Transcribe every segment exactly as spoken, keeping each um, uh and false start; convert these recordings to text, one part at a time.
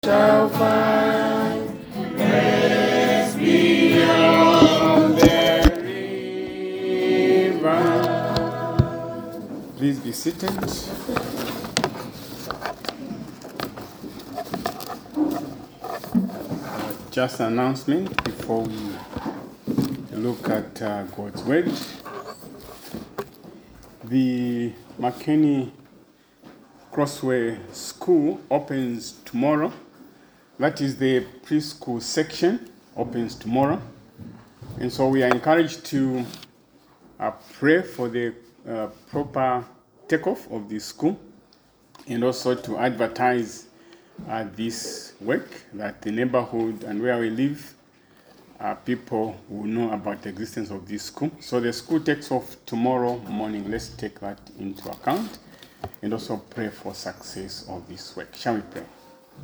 shall find rest beyond the river. Please be seated. Uh, just an announcement before we look at uh, God's Word. The McKinney Crossway School opens tomorrow. That is the preschool section, opens tomorrow. And so we are encouraged to uh, pray for the uh, proper takeoff of the school and also to advertise uh, this work, that the neighborhood and where we live, uh, people will know about the existence of this school. So the school takes off tomorrow morning. Let's take that into account and also pray for success of this work. Shall we pray?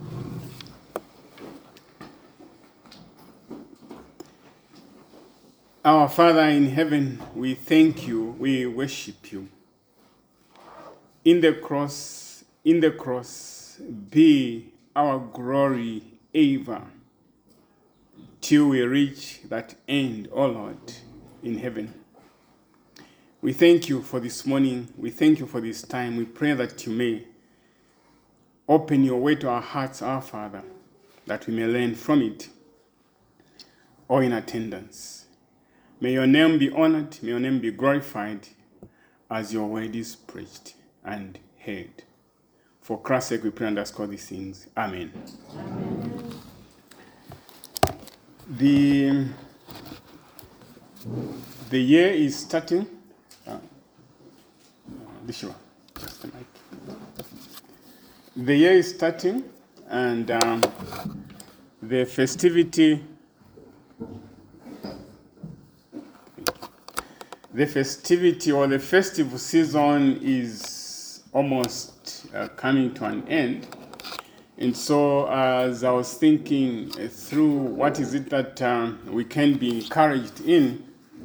Our Father in heaven, we thank you, we worship you. In the cross, in the cross, be our glory ever, till we reach that end, O Lord, in heaven. We thank you for this morning. We thank you for this time. We pray that you may open your way to our hearts, our Father, that we may learn from it, all in attendance. May your name be honored, may your name be glorified as your word is preached and heard. For Christ's sake we pray and ask all these things. Amen. Amen. The, the year is starting. Uh, this one, just the mic. The year is starting, and um, the festivity The festivity or the festival season is almost uh, coming to an end. And so as I was thinking uh, through what is it that um, we can be encouraged in,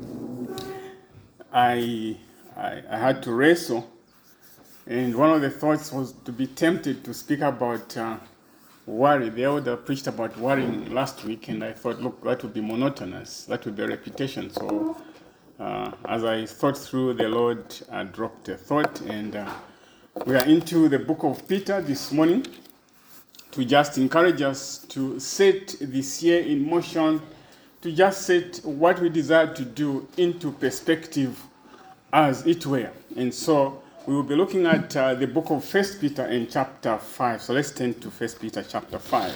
I, I, I had to wrestle. And one of the thoughts was to be tempted to speak about uh, worry. The elder preached about worrying last week, and I thought, look, that would be monotonous. That would be a repetition. So Uh, as I thought through, the Lord uh, dropped a thought, and uh, we are into the book of Peter this morning to just encourage us to set this year in motion, to just set what we desire to do into perspective as it were. And so we will be looking at uh, the book of First Peter in chapter five. So let's turn to First Peter chapter five.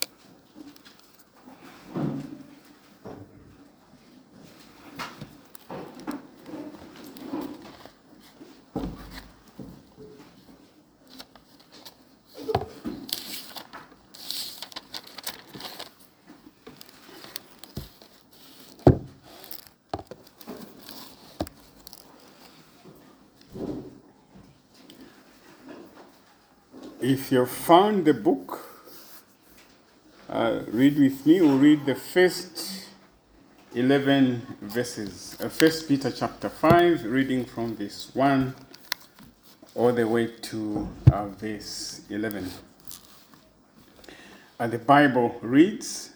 If you've found the book, uh, read with me. We'll read the first eleven verses. Uh, First Peter chapter five, reading from verse one all the way to uh, verse eleven. Uh, the Bible reads,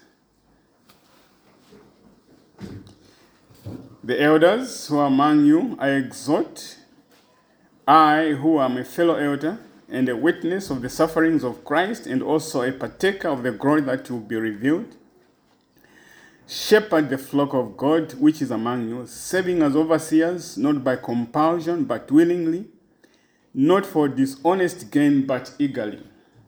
"The elders who are among you I exhort, I who am a fellow elder, and a witness of the sufferings of Christ, and also a partaker of the glory that will be revealed. Shepherd the flock of God which is among you, serving as overseers, not by compulsion, but willingly, not for dishonest gain, but eagerly,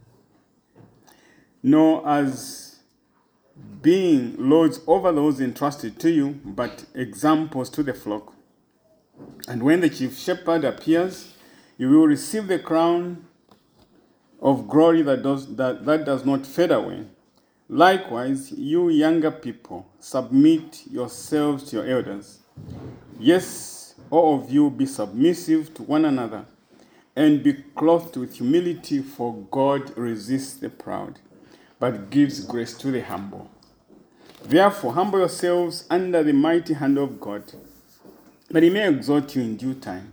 nor as being lords over those entrusted to you, but examples to the flock. And when the chief shepherd appears, you will receive the crown of glory that does, that, that does not fade away. Likewise, you younger people, submit yourselves to your elders. Yes, all of you be submissive to one another, and be clothed with humility, for God resists the proud, but gives grace to the humble. Therefore, humble yourselves under the mighty hand of God, that he may exalt you in due time,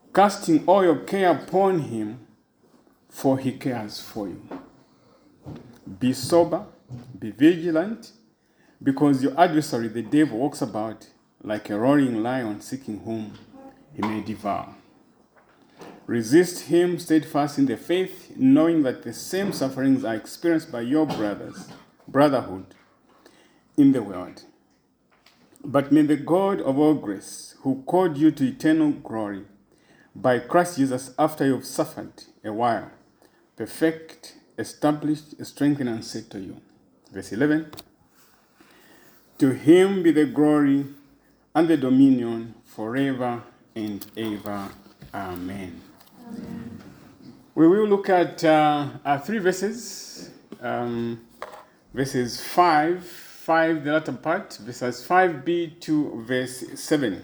casting all your care upon him, for he cares for you. Be sober, be vigilant, because your adversary, the devil, walks about like a roaring lion seeking whom he may devour. Resist him steadfast in the faith, knowing that the same sufferings are experienced by your brothers, brotherhood in the world. But may the God of all grace, who called you to eternal glory by Christ Jesus, after you have suffered a while, perfect, establish, strengthen, and settle you. Verse eleven. To him be the glory and the dominion forever and ever. Amen. Amen. We will look at uh, uh, three verses. Um, verses five, five, the latter part, verses five b to verse seven.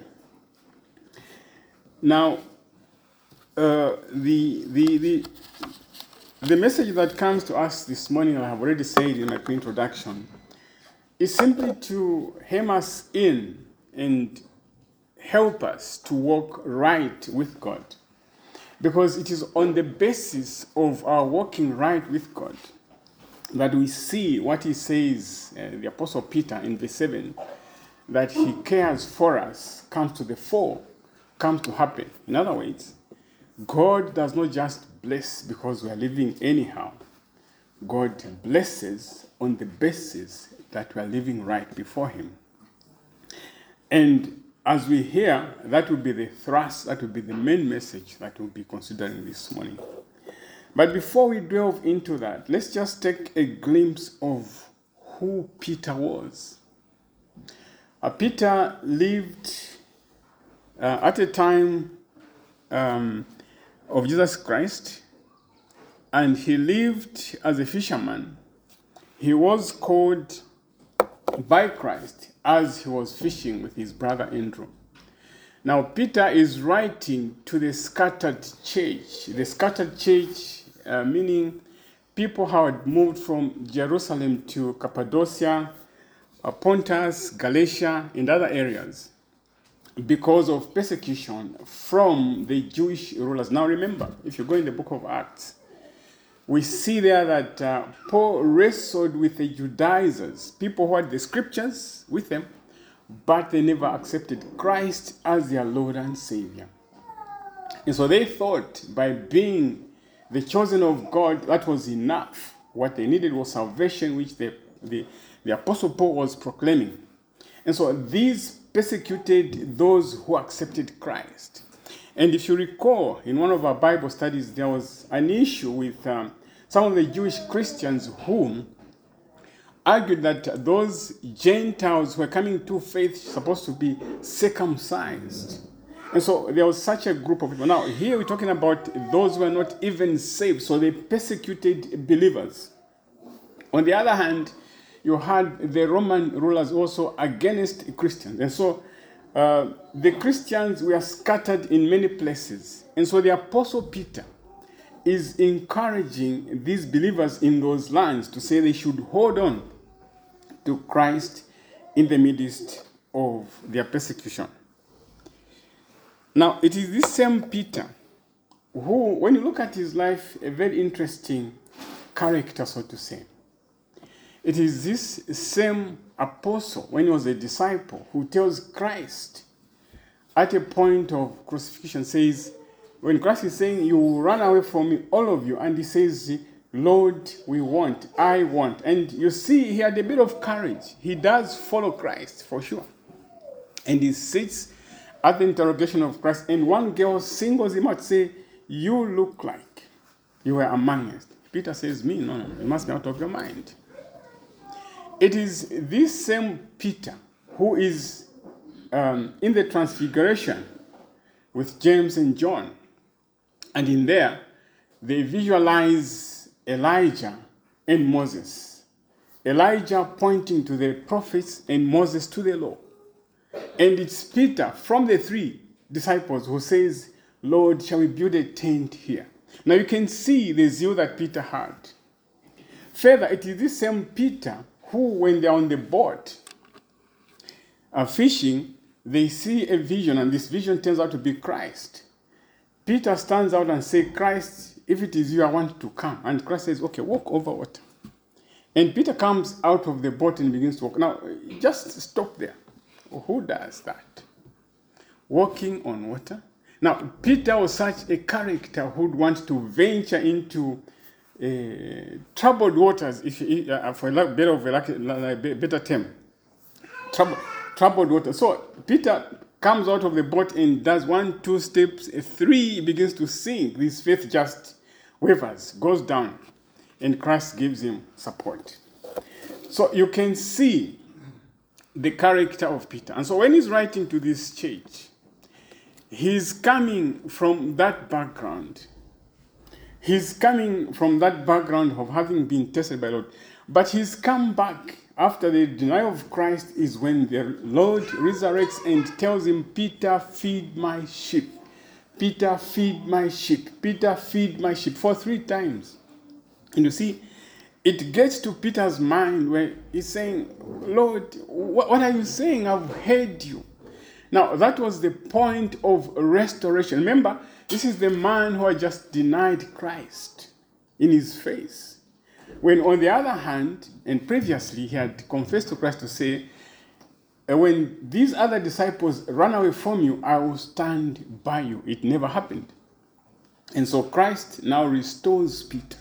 Now, uh, the, the, the, the message that comes to us this morning, I have already said in my pre-introduction, is simply to hem us in and help us to walk right with God. Because it is on the basis of our walking right with God that we see what he says, uh, the Apostle Peter in verse seven, that he cares for us, comes to the fore, comes to happen. In other words, God does not just bless because we are living anyhow. God blesses on the basis that we are living right before him. And as we hear, that will be the thrust, that will be the main message that we'll be considering this morning. But before we delve into that, let's just take a glimpse of who Peter was. Uh, Peter lived uh, at a time um, of Jesus Christ, and he lived as a fisherman. He was called by Christ as he was fishing with his brother Andrew. Now, Peter is writing to the scattered church. The scattered church, uh, meaning people who had moved from Jerusalem to Cappadocia, uh, Pontus, Galatia, and other areas because of persecution from the Jewish rulers. Now, remember, if you go in the book of Acts, we see there that uh, Paul wrestled with the Judaizers, people who had the scriptures with them, but they never accepted Christ as their Lord and Savior. And so they thought by being the chosen of God, that was enough. What they needed was salvation, which the, the, the Apostle Paul was proclaiming. And so these persecuted those who accepted Christ. And if you recall, in one of our Bible studies, there was an issue with um, some of the Jewish Christians who argued that those Gentiles who were coming to faith supposed to be circumcised. And so there was such a group of people. Now, here we're talking about those who were not even saved, so they persecuted believers. On the other hand, you had the Roman rulers also against Christians. And so uh, the Christians were scattered in many places. And so the Apostle Peter is encouraging these believers in those lands to say they should hold on to Christ in the midst of their persecution. Now, it is this same Peter who, when you look at his life, a very interesting character, so to say. It is this same apostle, when he was a disciple, who tells Christ at a point of crucifixion, says, when Christ is saying, you will run away from me, all of you, and he says, Lord, we want, I want. And you see, he had a bit of courage. He does follow Christ, for sure. And he sits at the interrogation of Christ, and one girl singles him out to say, you look like you were among us. Peter says, me? No, no, you must be out of your mind. It is this same Peter who is um, in the transfiguration with James and John. And in there, they visualize Elijah and Moses. Elijah pointing to the prophets and Moses to the law. And it's Peter from the three disciples who says, Lord, shall we build a tent here? Now you can see the zeal that Peter had. Further, it is this same Peter who, when they're on the boat uh, fishing, they see a vision, and this vision turns out to be Christ. Peter stands out and says, Christ, if it is you, I want to come. And Christ says, okay, walk over water. And Peter comes out of the boat and begins to walk. Now, just stop there. Who does that? Walking on water? Now, Peter was such a character who would want to venture into uh, troubled waters, if uh, for a better of a better term, Trouble, troubled water. So Peter comes out of the boat and does one, two steps, three, he begins to sink. His faith just wavers, goes down, and Christ gives him support. So you can see the character of Peter. And so when he's writing to this church, he's coming from that background. He's coming from that background of having been tested by the Lord. But he's come back after the denial of Christ is when the Lord resurrects and tells him, Peter, feed my sheep. Peter, feed my sheep. Peter, feed my sheep. For three times. And you see, it gets to Peter's mind where he's saying, Lord, what are you saying? I've heard you. Now, that was the point of restoration. Remember, this is the man who had just denied Christ in his face. When on the other hand, and previously he had confessed to Christ to say, when these other disciples run away from you, I will stand by you. It never happened. And so Christ now restores Peter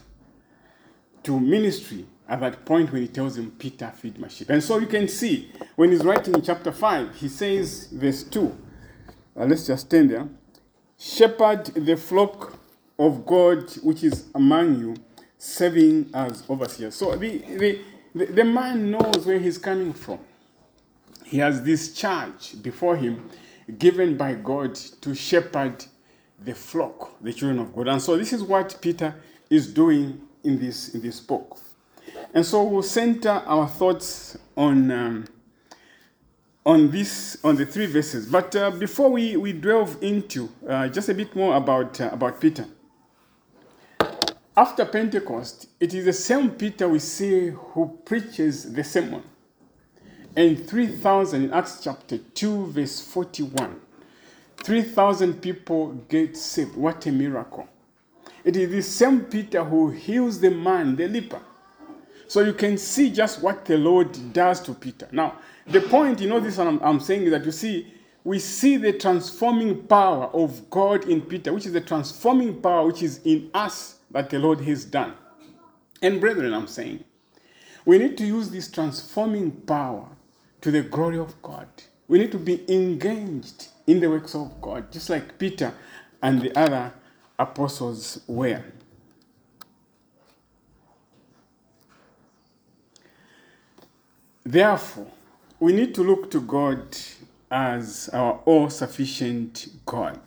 to ministry at that point when he tells him, Peter, feed my sheep. And so you can see, when he's writing in chapter five, he says, verse two, uh, let's just stand there, shepherd the flock of God which is among you, serving as overseers. So the, the, the, the man knows where he's coming from. He has this charge before him given by God to shepherd the flock, the children of God. And so this is what Peter is doing in this, in this book. And so we'll center our thoughts on, um, on, this, on the three verses. But uh, before we, we delve into uh, just a bit more about, uh, about Peter, after Pentecost, it is the same Peter we see who preaches the sermon. And three thousand, in Acts chapter two, verse forty-one, three thousand people get saved. What a miracle. It is the same Peter who heals the man, the leper. So you can see just what the Lord does to Peter. Now, the point, you know, this I'm, I'm saying is that you see, we see the transforming power of God in Peter, which is the transforming power which is in us that the Lord has done. And brethren, I'm saying, we need to use this transforming power to the glory of God. We need to be engaged in the works of God, just like Peter and the other apostles were. Therefore, we need to look to God as our all-sufficient God.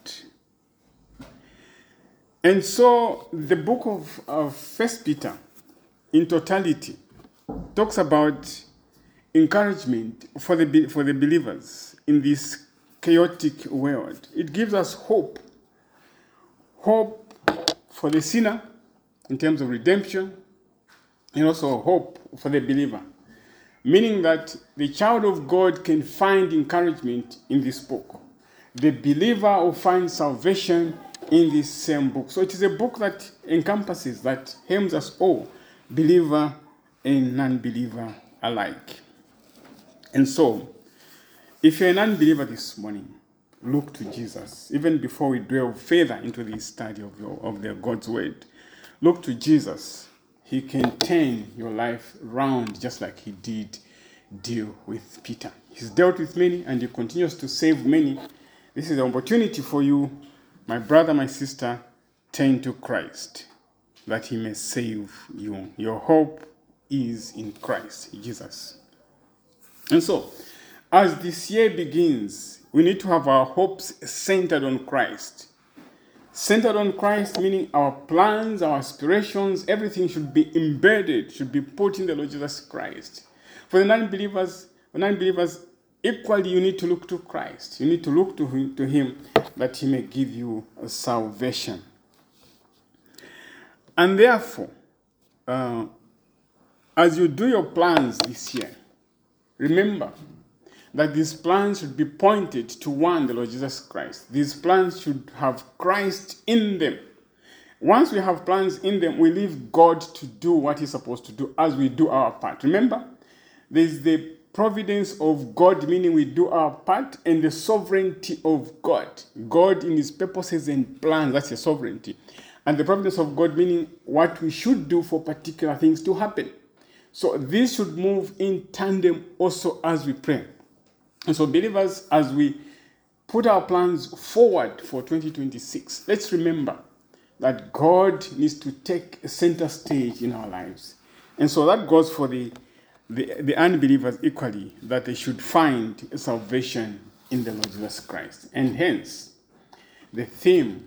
And so the book of, of First Peter, in totality, talks about encouragement for the, for the believers in this chaotic world. It gives us hope. Hope for the sinner in terms of redemption, and also hope for the believer. Meaning that the child of God can find encouragement in this book. The believer will find salvation in this same book. So it is a book that encompasses, that helps us all, believer and non-believer alike. And so, if you're a non-believer this morning, look to Jesus. Even before we delve further into the study of, your, of the God's word, look to Jesus. He can turn your life round just like he did deal with Peter. He's dealt with many and he continues to save many. This is an opportunity for you, my brother, my sister, turn to Christ that he may save you. Your hope is in Christ Jesus. And so, as this year begins, we need to have our hopes centered on Christ. Centered on Christ, meaning our plans, our aspirations, everything should be embedded, should be put in the Lord Jesus Christ. For the non-believers, the non-believers, equally you need to look to Christ. You need to look to him, to him that he may give you salvation. And therefore, uh, as you do your plans this year, remember that these plans should be pointed to one, the Lord Jesus Christ. These plans should have Christ in them. Once we have plans in them, we leave God to do what he's supposed to do as we do our part. Remember, there's the providence of God, meaning we do our part, and the sovereignty of God. God in his purposes and plans, that's the sovereignty. And the providence of God, meaning what we should do for particular things to happen. So this should move in tandem also as we pray. And so believers, as we put our plans forward for twenty twenty-six, let's remember that God needs to take a center stage in our lives. And so that goes for the, the, the unbelievers equally, that they should find salvation in the Lord Jesus Christ. And hence, the theme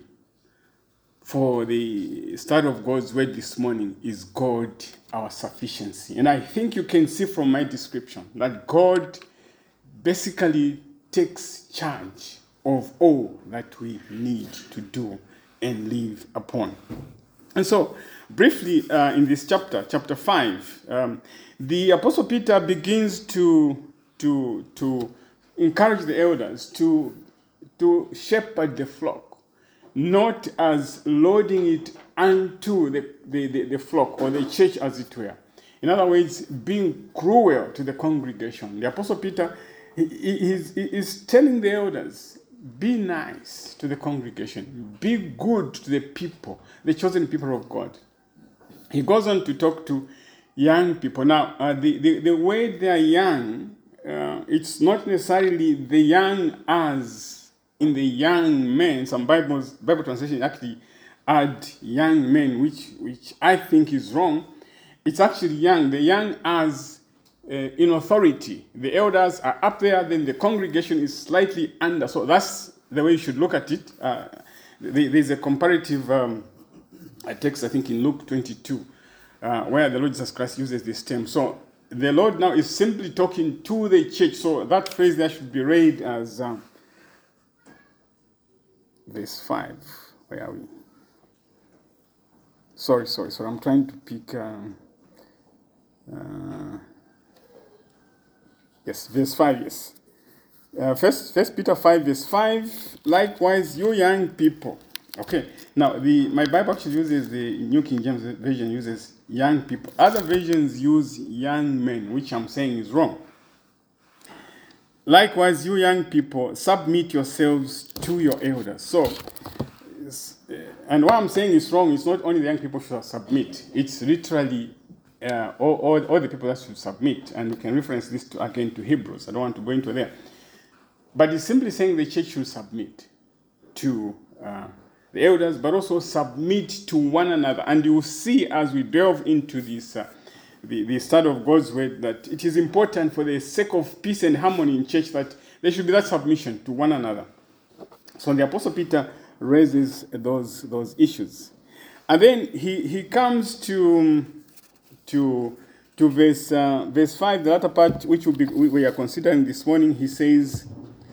for the start of God's word this morning is God, our sufficiency. And I think you can see from my description that God basically takes charge of all that we need to do and live upon. And so, briefly, uh, in this chapter, chapter five, um, the Apostle Peter begins to, to, to encourage the elders to, to shepherd the flock, not as loading it unto the, the, the, the flock or the church, as it were. In other words, being cruel to the congregation. The Apostle Peter he, he, is, he is telling the elders, be nice to the congregation. Be good to the people, the chosen people of God. He goes on to talk to young people. Now, uh, the, the, the way they are young, uh, it's not necessarily the young as in the young men. Some Bibles, Bible translation actually add young men, which, which I think is wrong. It's actually young. The young as uh, in authority. The elders are up there, then the congregation is slightly under. So that's the way you should look at it. Uh, there's a comparative um, text, I think, in Luke twenty-two, uh, where the Lord Jesus Christ uses this term. So the Lord now is simply talking to the church. So that phrase there should be read as um, verse five. Where are we? Sorry, sorry, sorry. I'm trying to pick... Um, uh, Yes, verse five, yes. Uh, first, first Peter five, verse five. Likewise, you young people. Okay, now the my Bible actually uses, the New King James Version uses young people. Other versions use young men, which I'm saying is wrong. Likewise, you young people, submit yourselves to your elders. So, and what I'm saying is wrong. It's not only the young people should submit. It's literally Uh, all, all, all the people that should submit, and we can reference this to, again to Hebrews. I don't want to go into there. But it's simply saying the church should submit to uh, the elders, but also submit to one another. And you will see as we delve into this, uh, the, the study of God's word, that it is important for the sake of peace and harmony in church that there should be that submission to one another. So the Apostle Peter raises those, those issues. And then he, he comes to... to to verse uh, verse five, the latter part, which will be, we are considering this morning. He says,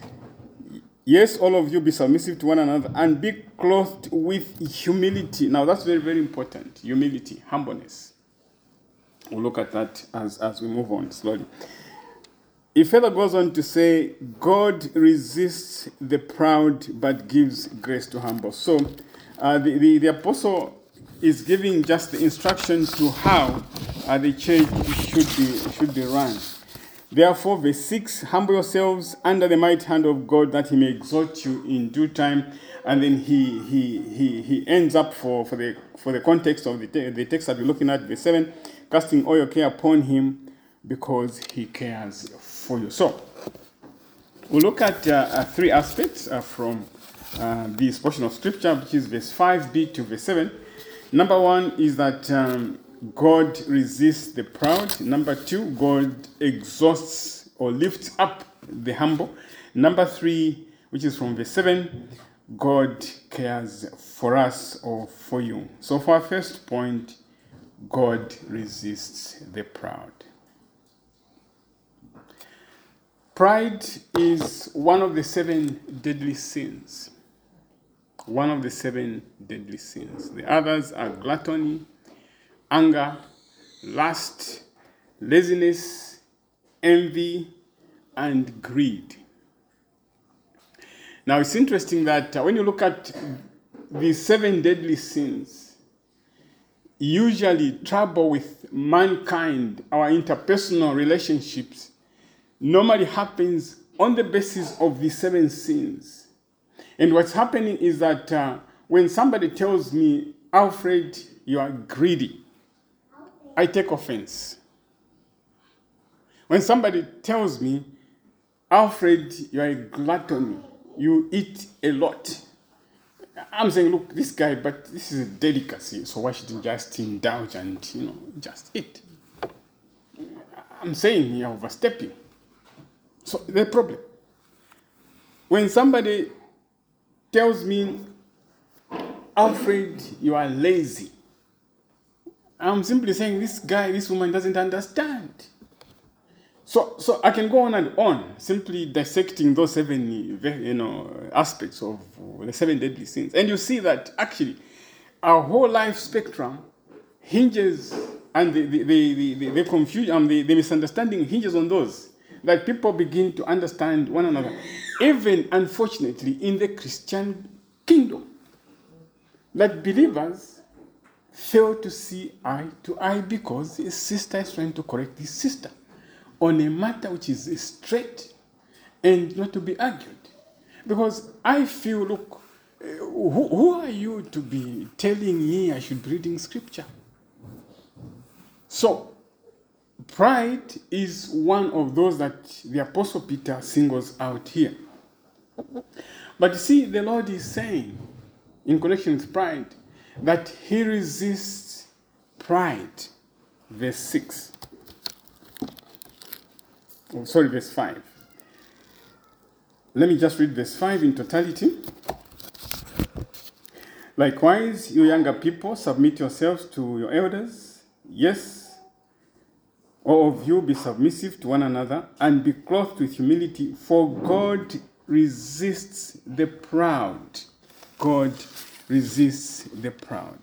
yes, all of you be submissive to one another and be clothed with humility. Now that's very, very important. Humility, humbleness. We'll look at that as, as we move on slowly. He further goes on to say, God resists the proud but gives grace to humble. So uh, the, the, the apostle is giving just the instruction to how uh, the church should be should be run. Therefore, verse six, humble yourselves under the mighty hand of God, that he may exalt you in due time. And then he he he he ends up for, for the for the context of the, te- the text that we're looking at, verse seven, casting all your care upon him because he cares for you. So we'll look at uh, uh, three aspects uh, from uh, this portion of scripture, which is verse five b to verse seven. Number one is that um, God resists the proud. Number two, God exhausts or lifts up the humble. Number three, which is from verse seven, God cares for us or for you. So for our first point, God resists the proud. Pride is one of the seven deadly sins. One of the seven deadly sins. The others are gluttony, anger, lust, laziness, envy, and greed. Now it's interesting that uh, when you look at these seven deadly sins, usually trouble with mankind, our interpersonal relationships, normally happens on the basis of the seven sins. And what's happening is that uh, when somebody tells me, Alfred, you are greedy, I take offense. When somebody tells me, Alfred, you are a glutton, you eat a lot, I'm saying, look, this guy, but this is a delicacy, so why shouldn't just indulge and, you know, just eat? I'm saying you're overstepping. So the problem, when somebody tells me, Alfred, you are lazy, I'm simply saying this guy, this woman doesn't understand. So, so I can go on and on, simply dissecting those seven, you know, aspects of the seven deadly sins, and you see that actually our whole life spectrum hinges, and the the the, the, the confusion, um, the, the misunderstanding hinges on those, that people begin to understand one another, even unfortunately in the Christian kingdom, that believers fail to see eye to eye because his sister is trying to correct his sister on a matter which is straight and not to be argued. Because I feel, look, who, who are you to be telling me I should be reading scripture? So, pride is one of those that the Apostle Peter singles out here. But you see, the Lord is saying, in connection with pride, that he resists pride. Verse six. Oh, sorry, verse five. Let me just read verse five in totality. Likewise, you younger people, submit yourselves to your elders. Yes, all of you be submissive to one another and be clothed with humility, for God resists the proud. God resists the proud.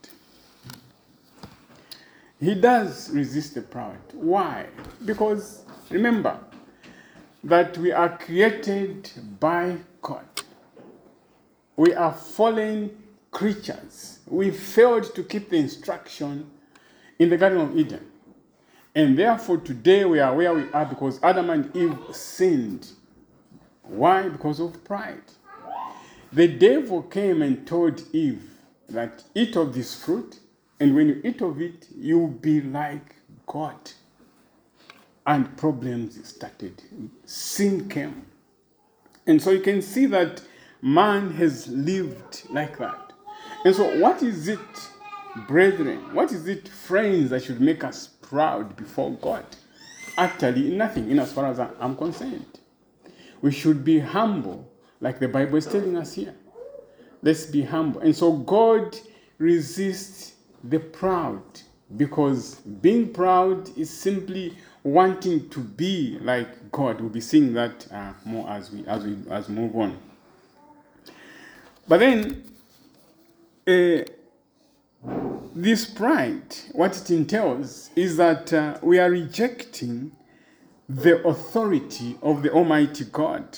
He does resist the proud. Why? Because remember that we are created by God. We are fallen creatures. We failed to keep the instruction in the Garden of Eden. And therefore today we are where we are because Adam and Eve sinned. Why? Because of pride. The devil came and told Eve that eat of this fruit, and when you eat of it, you'll be like God. And problems started. Sin came. And so you can see that man has lived like that. And so what is it, brethren? What is it, friends, that should make us proud before God? Actually, nothing, in as far as I'm concerned. We should be humble, like the Bible is telling us here. Let's be humble. And so God resists the proud, because being proud is simply wanting to be like God. We'll be seeing that uh, more as we as we as we move on. But then, uh, this pride, what it entails is that uh, we are rejecting the authority of the Almighty God.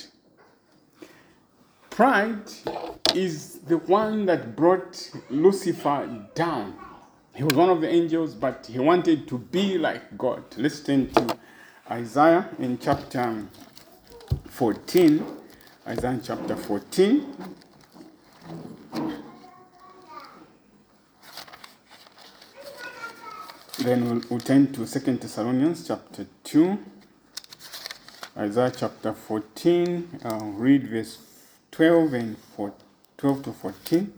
Pride is the one that brought Lucifer down. He was one of the angels, but he wanted to be like God. Let's turn to Isaiah in chapter fourteen. Isaiah chapter fourteen. Then we'll, we'll turn to Second Thessalonians chapter two. Isaiah chapter fourteen. I'll read verse twelve and four, twelve to fourteen.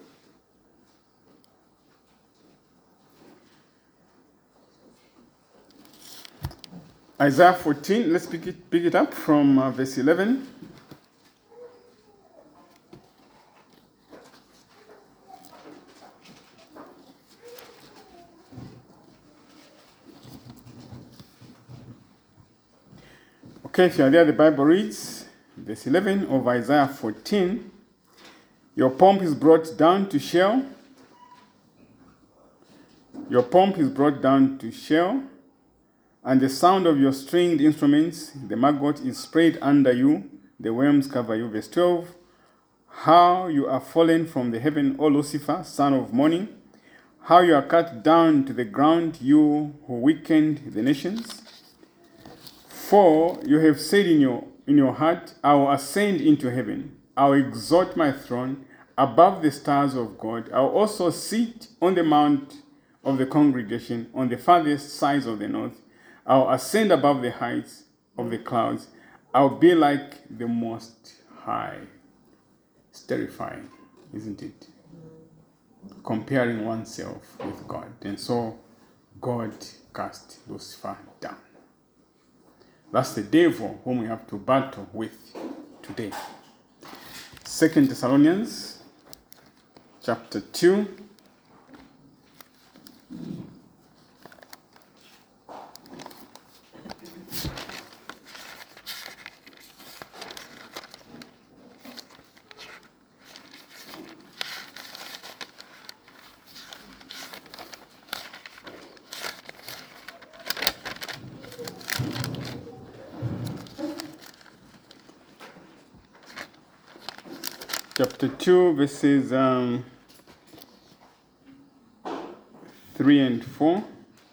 Isaiah fourteen, let's pick it, pick it up from uh, verse eleven. Okay, if you are there, the Bible reads, verse eleven of Isaiah fourteen, your pomp is brought down to Sheol. Your pomp is brought down to Sheol, and the sound of your stringed instruments, the maggot is spread under you, the worms cover you. Verse twelve, how you are fallen from the heaven, O Lucifer, son of morning. how you are cut down to the ground, you who weakened the nations? For you have said in your, in your heart, I will ascend into heaven. I will exalt my throne above the stars of God. I will also sit on the mount of the congregation on the farthest sides of the north. I will ascend above the heights of the clouds. I will be like the Most High. It's terrifying, isn't it? Comparing oneself with God. And so God cast Lucifer down. That's the devil whom we have to battle with today. Second Thessalonians chapter two. Chapter two, verses um, three and four.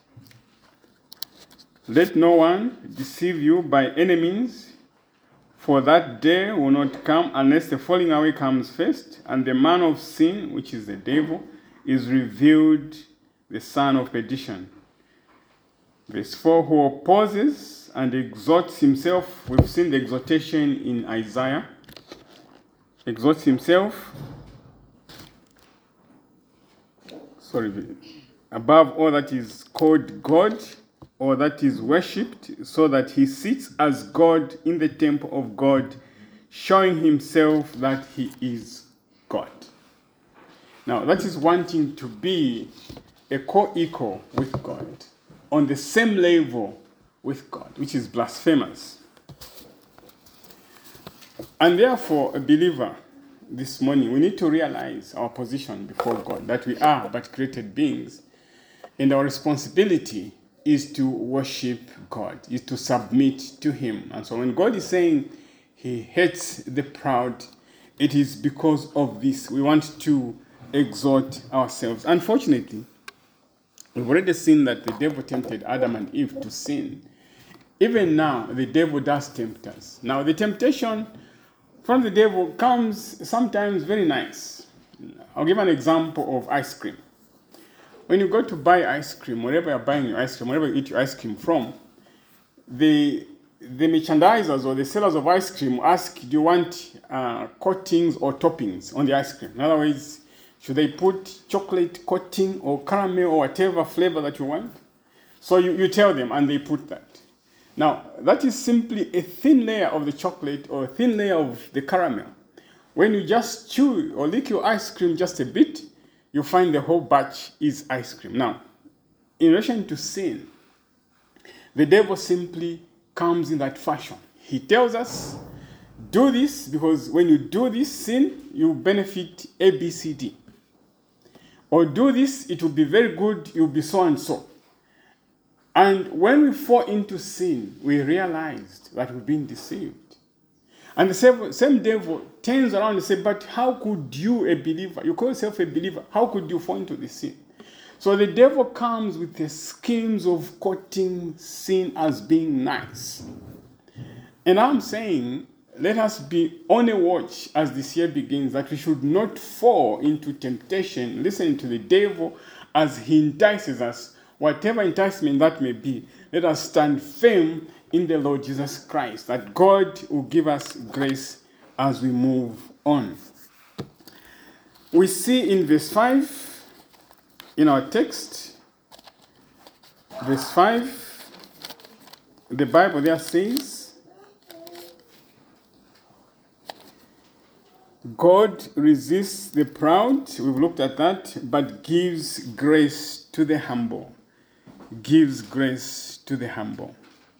Let no one deceive you by any means, for that day will not come unless the falling away comes first, and the man of sin, which is the devil, is revealed, the son of perdition. Verse four, who opposes and exalts himself. We've seen the exhortation in Isaiah. Exalts himself, sorry, above all that is called God or that is worshipped, so that he sits as God in the temple of God, showing himself that he is God. Now, that is wanting to be a co-equal with God, on the same level with God, which is blasphemous. And therefore, a believer, this morning, we need to realize our position before God, that we are but created beings, and our responsibility is to worship God, is to submit to him. And so when God is saying he hates the proud, it is because of this. We want to exalt ourselves. Unfortunately, we've already seen that the devil tempted Adam and Eve to sin. Even now, the devil does tempt us. Now, the temptation from the devil comes sometimes very nice. I'll give an example of ice cream. When you go to buy ice cream, wherever you're buying your ice cream, wherever you eat your ice cream from, the the merchandisers or the sellers of ice cream ask, do you want uh, coatings or toppings on the ice cream? In other words, should they put chocolate coating or caramel or whatever flavor that you want? So you, you tell them and they put that. Now, that is simply a thin layer of the chocolate or a thin layer of the caramel. When you just chew or lick your ice cream just a bit, you find the whole batch is ice cream. Now, in relation to sin, the devil simply comes in that fashion. He tells us, do this because when you do this sin, you benefit A, B, C, D. Or do this, it will be very good, you'll be so and so. And when we fall into sin, we realized that we've been deceived. And the same, same devil turns around and says, but how could you, a believer, you call yourself a believer, how could you fall into this sin? So the devil comes with the schemes of quoting sin as being nice. And I'm saying, let us be on a watch as this year begins, that we should not fall into temptation, listening to the devil as he entices us. Whatever enticement that may be, let us stand firm in the Lord Jesus Christ, that God will give us grace as we move on. We see in verse five, in our text, verse five, the Bible there says, God resists the proud, we've looked at that, but gives grace to the humble. Gives grace to the humble.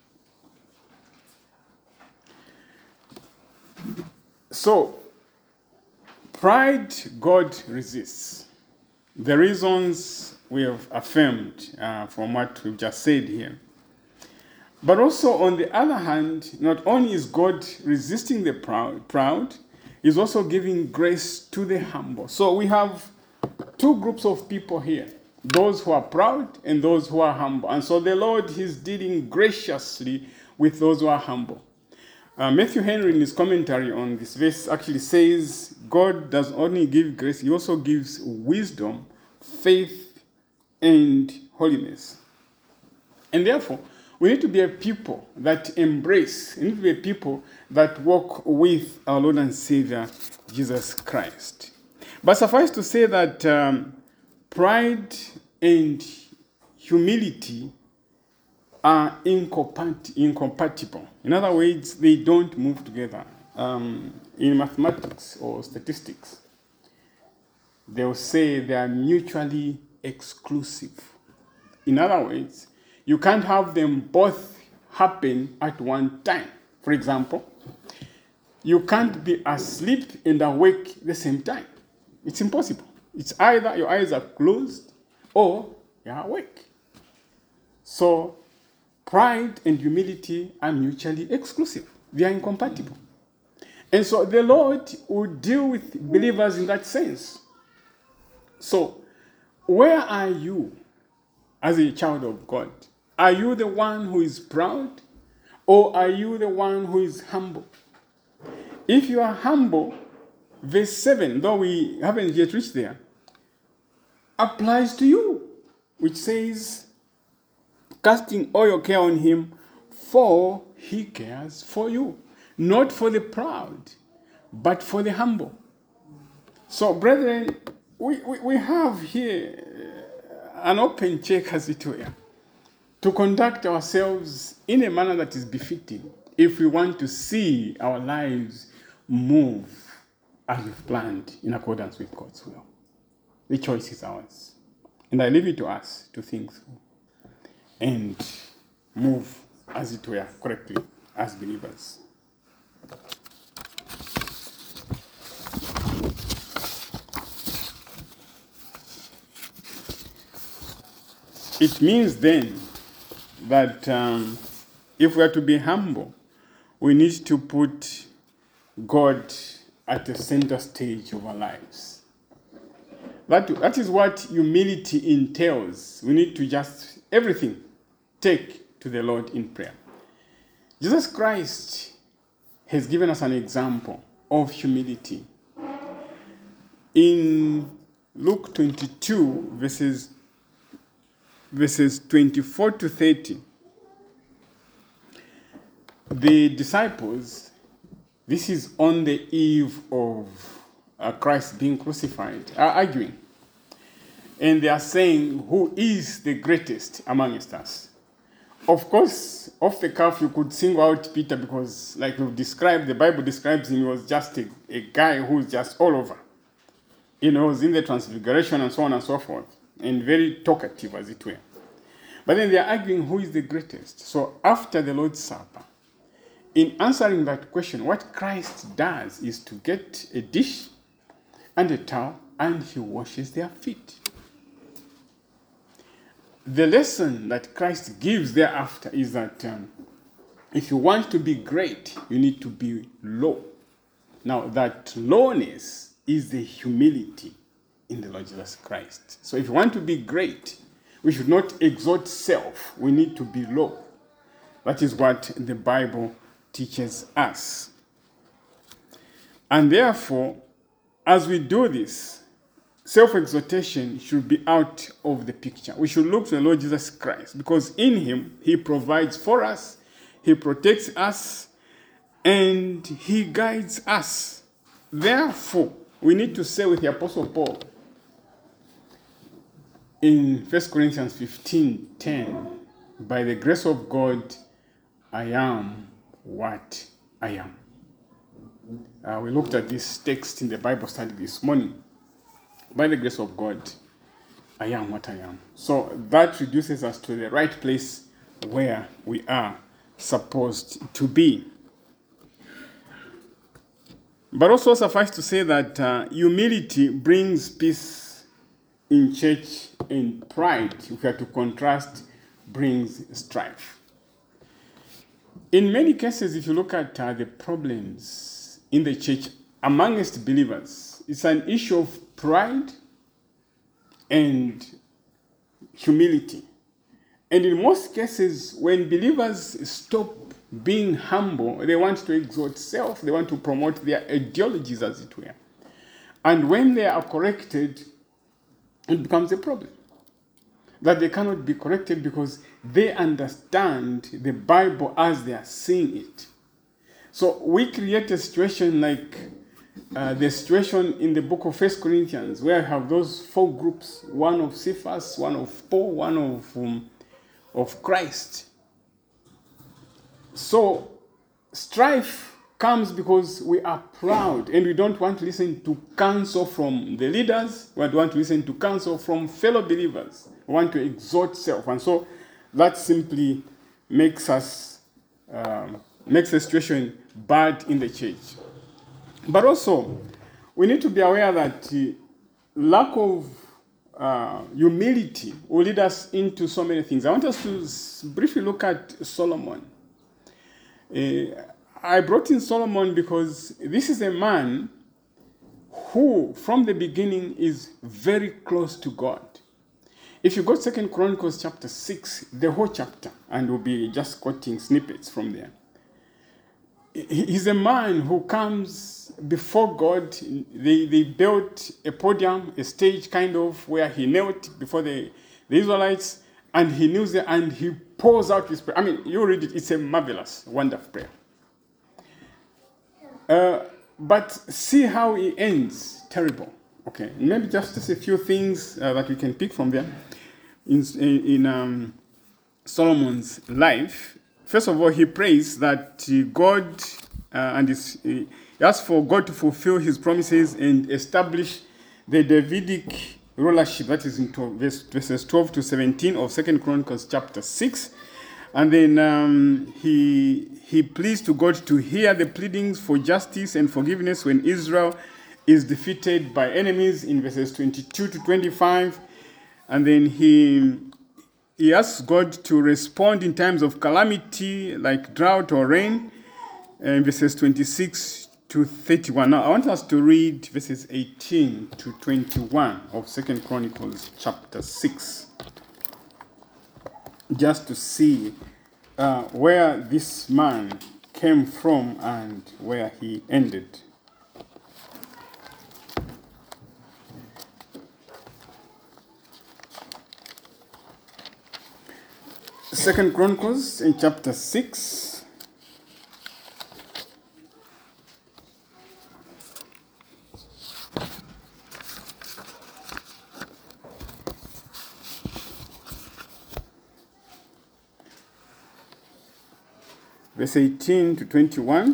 So, pride, God resists. The reasons we have affirmed uh, from what we've just said here. But also, on the other hand, not only is God resisting the proud, proud, He's also giving grace to the humble. So we have two groups of people here. those who are proud and those who are humble. And so the Lord is dealing graciously with those who are humble. Uh, Matthew Henry, in his commentary on this verse, actually says God does only give grace, he also gives wisdom, faith, and holiness. And therefore, we need to be a people that embrace, we need to be a people that walk with our Lord and Savior, Jesus Christ. But suffice to say that um, pride and humility are incompat- incompatible. In other words, they don't move together. Um, in mathematics or statistics, they'll say they are mutually exclusive. In other words, you can't have them both happen at one time. For example, you can't be asleep and awake at the same time. It's impossible. It's either your eyes are closed or you're awake. So pride and humility are mutually exclusive. They are incompatible. And so the Lord will deal with believers in that sense. So where are you as a child of God? Are you the one who is proud, or are you the one who is humble? If you are humble, verse seven, though we haven't yet reached there, applies to you, which says, casting all your care on him, for he cares for you. Not for the proud, but for the humble. So, brethren, we, we, we have here an open check, as it were, to conduct ourselves in a manner that is befitting if we want to see our lives move as we've planned in accordance with God's will. The choice is ours. And I leave it to us to think through and move, as it were, correctly as believers. It means then that um, if we are to be humble, we need to put God at the center stage of our lives. That, that is what humility entails. We need to just, everything, take to the Lord in prayer. Jesus Christ has given us an example of humility. In Luke twenty-two, verses, verses twenty-four to thirty, the disciples, this is on the eve of uh, Christ being crucified, are arguing. And they are saying, who is the greatest amongst us? Of course, off the cuff, you could single out Peter because, like we've described, the Bible describes him, he was just a, a guy who's just all over. You know, he was in the transfiguration and so on and so forth, and very talkative, as it were. But then they're arguing who is the greatest. So after the Lord's Supper, in answering that question, what Christ does is to get a dish and a towel, and he washes their feet. The lesson that Christ gives thereafter is that um, if you want to be great, you need to be low. Now, that lowness is the humility in the Lord Jesus Christ. So if you want to be great, we should not exalt self. We need to be low. That is what the Bible teaches us. And therefore, as we do this, self-exaltation should be out of the picture. We should look to the Lord Jesus Christ, because in him, he provides for us, he protects us, and he guides us. Therefore, we need to say with the Apostle Paul in First Corinthians fifteen ten, by the grace of God, I am what I am. Uh, we looked at this text in the Bible study this morning. By the grace of God, I am what I am. So that reduces us to the right place where we are supposed to be. But also suffice to say that uh, humility brings peace in church, and pride, if we are to contrast, brings strife. In many cases, if you look at uh, the problems in the church amongst believers, it's an issue of pride and humility. And in most cases, when believers stop being humble, they want to exalt self, they want to promote their ideologies, as it were. And when they are corrected, it becomes a problem. That they cannot be corrected because they understand the Bible as they are seeing it. So we create a situation like uh, the situation in the book of First Corinthians, where I have those four groups, one of Cephas, one of Paul, one of, um, of Christ. So strife comes because we are proud and we don't want to listen to counsel from the leaders. We want to listen to counsel from fellow believers. We want to exalt self. And so that simply makes us, um, makes the situation bad in the church. But also, we need to be aware that uh, lack of uh, humility will lead us into so many things. I want us to briefly look at Solomon. Uh, I brought in Solomon because this is a man who, from the beginning, is very close to God. If you go to Second Chronicles chapter six, the whole chapter, and we'll be just quoting snippets from there. He's a man who comes before God. They, they built a podium, a stage kind of, where he knelt before the, the Israelites, and he kneels there and he pours out his prayer. I mean, you read it, it's a marvelous, wonderful prayer. Uh, but see how it ends. Terrible. Okay, maybe just, just a few things uh, that we can pick from there in, in um, Solomon's life. First of all, he prays that uh, God uh, and his, uh, he asks for God to fulfill his promises and establish the Davidic rulership. That is in verse, verses twelve to seventeen of Second Chronicles chapter six. And then um, he he pleads to God to hear the pleadings for justice and forgiveness when Israel is defeated by enemies in verses twenty-two to twenty-five. And then he he asks God to respond in times of calamity like drought or rain in verses twenty-six to thirty-one. Now I want us to read verses eighteen to twenty-one of Second Chronicles chapter six. Just to see uh, where this man came from and where he ended. Second Chronicles in chapter six. Verse eighteen to twenty-one.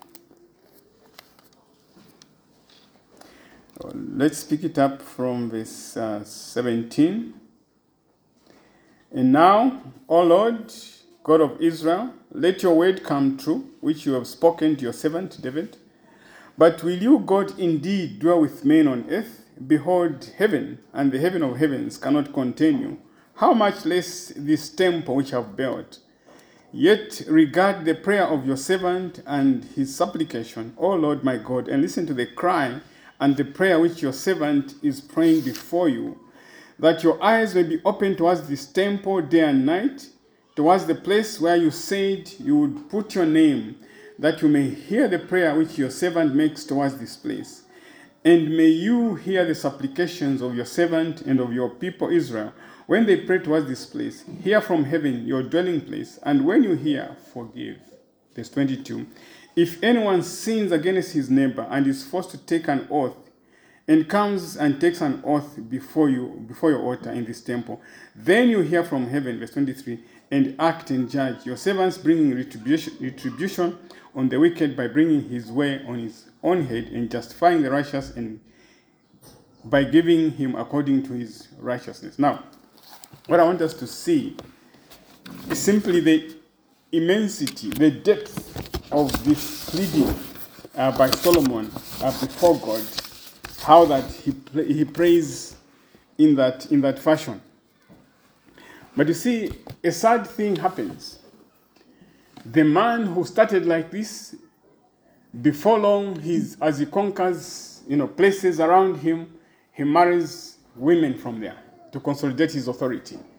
Let's pick it up from verse uh, seventeen. And now, O Lord, God of Israel, let your word come true, which you have spoken to your servant David. But will you, God, indeed dwell with men on earth? Behold, heaven and the heaven of heavens cannot contain you. How much less this temple which I have built? Yet regard the prayer of your servant and his supplication, O Lord my God, and listen to the cry and the prayer which your servant is praying before you, that your eyes may be open towards this temple day and night, towards the place where you said you would put your name, that you may hear the prayer which your servant makes towards this place. And may you hear the supplications of your servant and of your people Israel, when they pray towards this place. Hear from heaven your dwelling place, and when you hear, forgive. Verse twenty-two. If anyone sins against his neighbor and is forced to take an oath, and comes and takes an oath before you, before your altar in this temple, then you hear from heaven, verse twenty-three, and act and judge. Your servants bringing retribution, retribution on the wicked by bringing his way on his own head, and justifying the righteous and by giving him according to his righteousness. Now, what I want us to see is simply the immensity, the depth of this pleading uh, by Solomon uh, before God. How that he he prays in that in that fashion. But you see, a sad thing happens. The man who started like this, before long, he's as he conquers, you know, places around him, he marries women from there to consolidate his authority.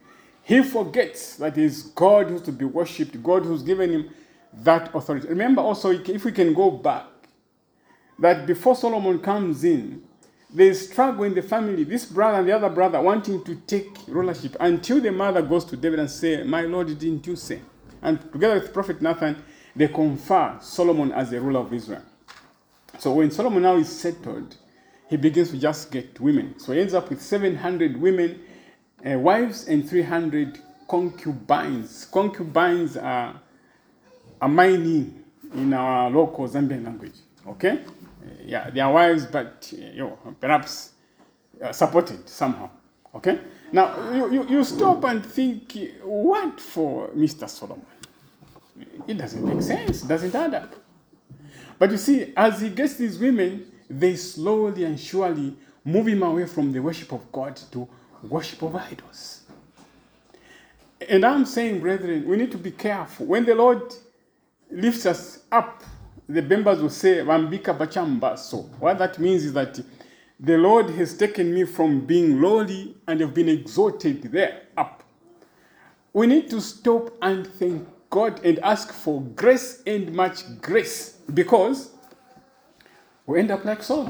he forgets that it is God who's to be worshipped, God who's given him that authority. Remember also, if we can go back, that before Solomon comes in, there's struggle in the family. This brother and the other brother wanting to take rulership until the mother goes to David and say, my Lord, didn't you say? And together with Prophet Nathan, they confer Solomon as the ruler of Israel. So when Solomon now is settled, he begins to just get women. So he ends up with seven hundred women, uh, wives, and three hundred concubines. Concubines are, are mining in our local Zambian language. Okay? Uh, yeah, they are wives, but uh, you know, perhaps uh, supported somehow. Okay? Now, you, you, you stop and think, what for Mister Solomon? It doesn't make sense. It doesn't add up. But you see, as he gets these women, they slowly and surely move him away from the worship of God to worship of idols. And I'm saying, brethren, we need to be careful. When the Lord lifts us up, the Bembas will say, Rambika Bachamba. So what that means is that the Lord has taken me from being lowly and have been exalted there up. We need to stop and thank God and ask for grace and much grace, because we end up like Solomon.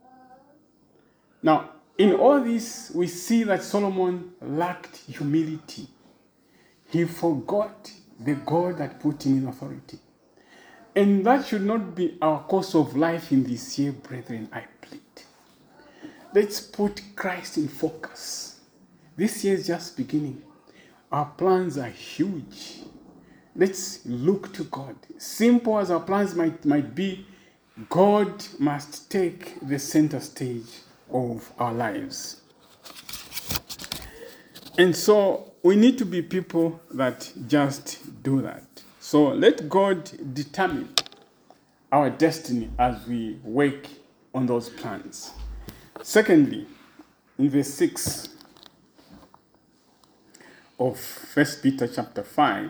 Now, in all this, we see that Solomon lacked humility. He forgot the God that put him in authority. And that should not be our course of life in this year, brethren, I plead. Let's put Christ in focus. This year is just beginning. Our plans are huge. Let's look to God. Simple as our plans might, might be, God must take the center stage of our lives. And so we need to be people that just do that. So let God determine our destiny as we work on those plans. Secondly, in verse six of First Peter chapter five,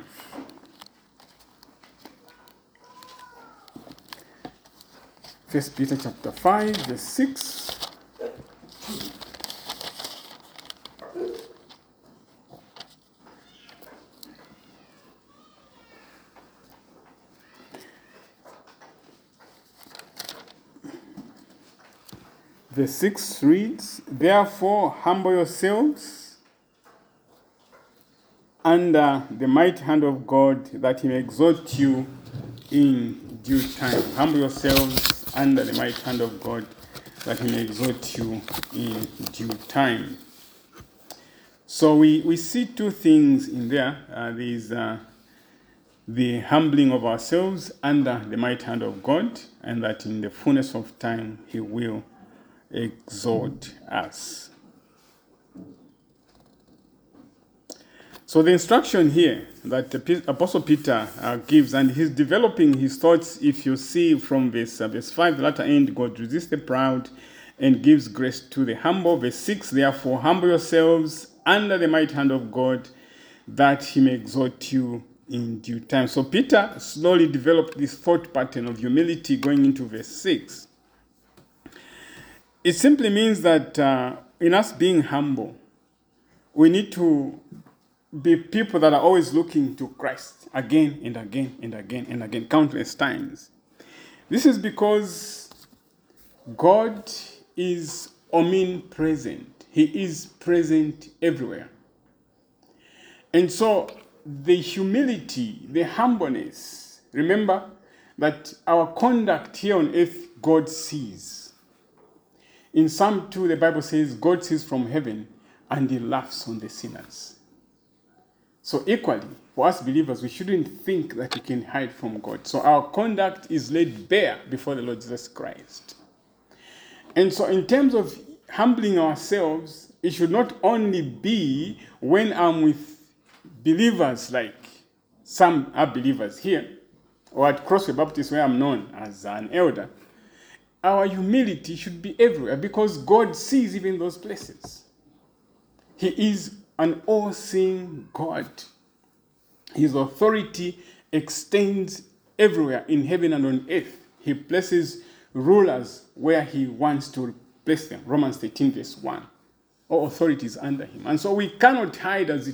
First Peter chapter five, verse six. Verse six reads, therefore humble yourselves under the mighty hand of God, that he may exalt you in due time. Humble yourselves under the mighty hand of God, that he may exalt you in due time. So we, we see two things in there. Uh, there is uh, the humbling of ourselves under the mighty hand of God, and that in the fullness of time he will exalt us. So the instruction here that the Apostle Peter uh, gives, and he's developing his thoughts, if you see from verse, uh, verse five, the latter end, God resists the proud and gives grace to the humble. Verse six, therefore humble yourselves under the mighty hand of God, that he may exalt you in due time. So Peter slowly developed this thought pattern of humility going into verse six. It simply means that uh, in us being humble, we need to be people that are always looking to Christ again and again and again and again, countless times. This is because God is omnipresent. He is present everywhere. And so the humility, the humbleness, remember that our conduct here on earth, God sees. In Psalm two, the Bible says, God sees from heaven and he laughs on the sinners. So equally, for us believers, we shouldn't think that we can hide from God. So our conduct is laid bare before the Lord Jesus Christ. And so in terms of humbling ourselves, it should not only be when I'm with believers, like some are believers here, or at Crossway Baptist, where I'm known as an elder. Our humility should be everywhere, because God sees even those places. He is an all-seeing God. His authority extends everywhere in heaven and on earth. He places rulers where he wants to place them. Romans thirteen verse one. All authority is under him. And so we cannot hide, as it were,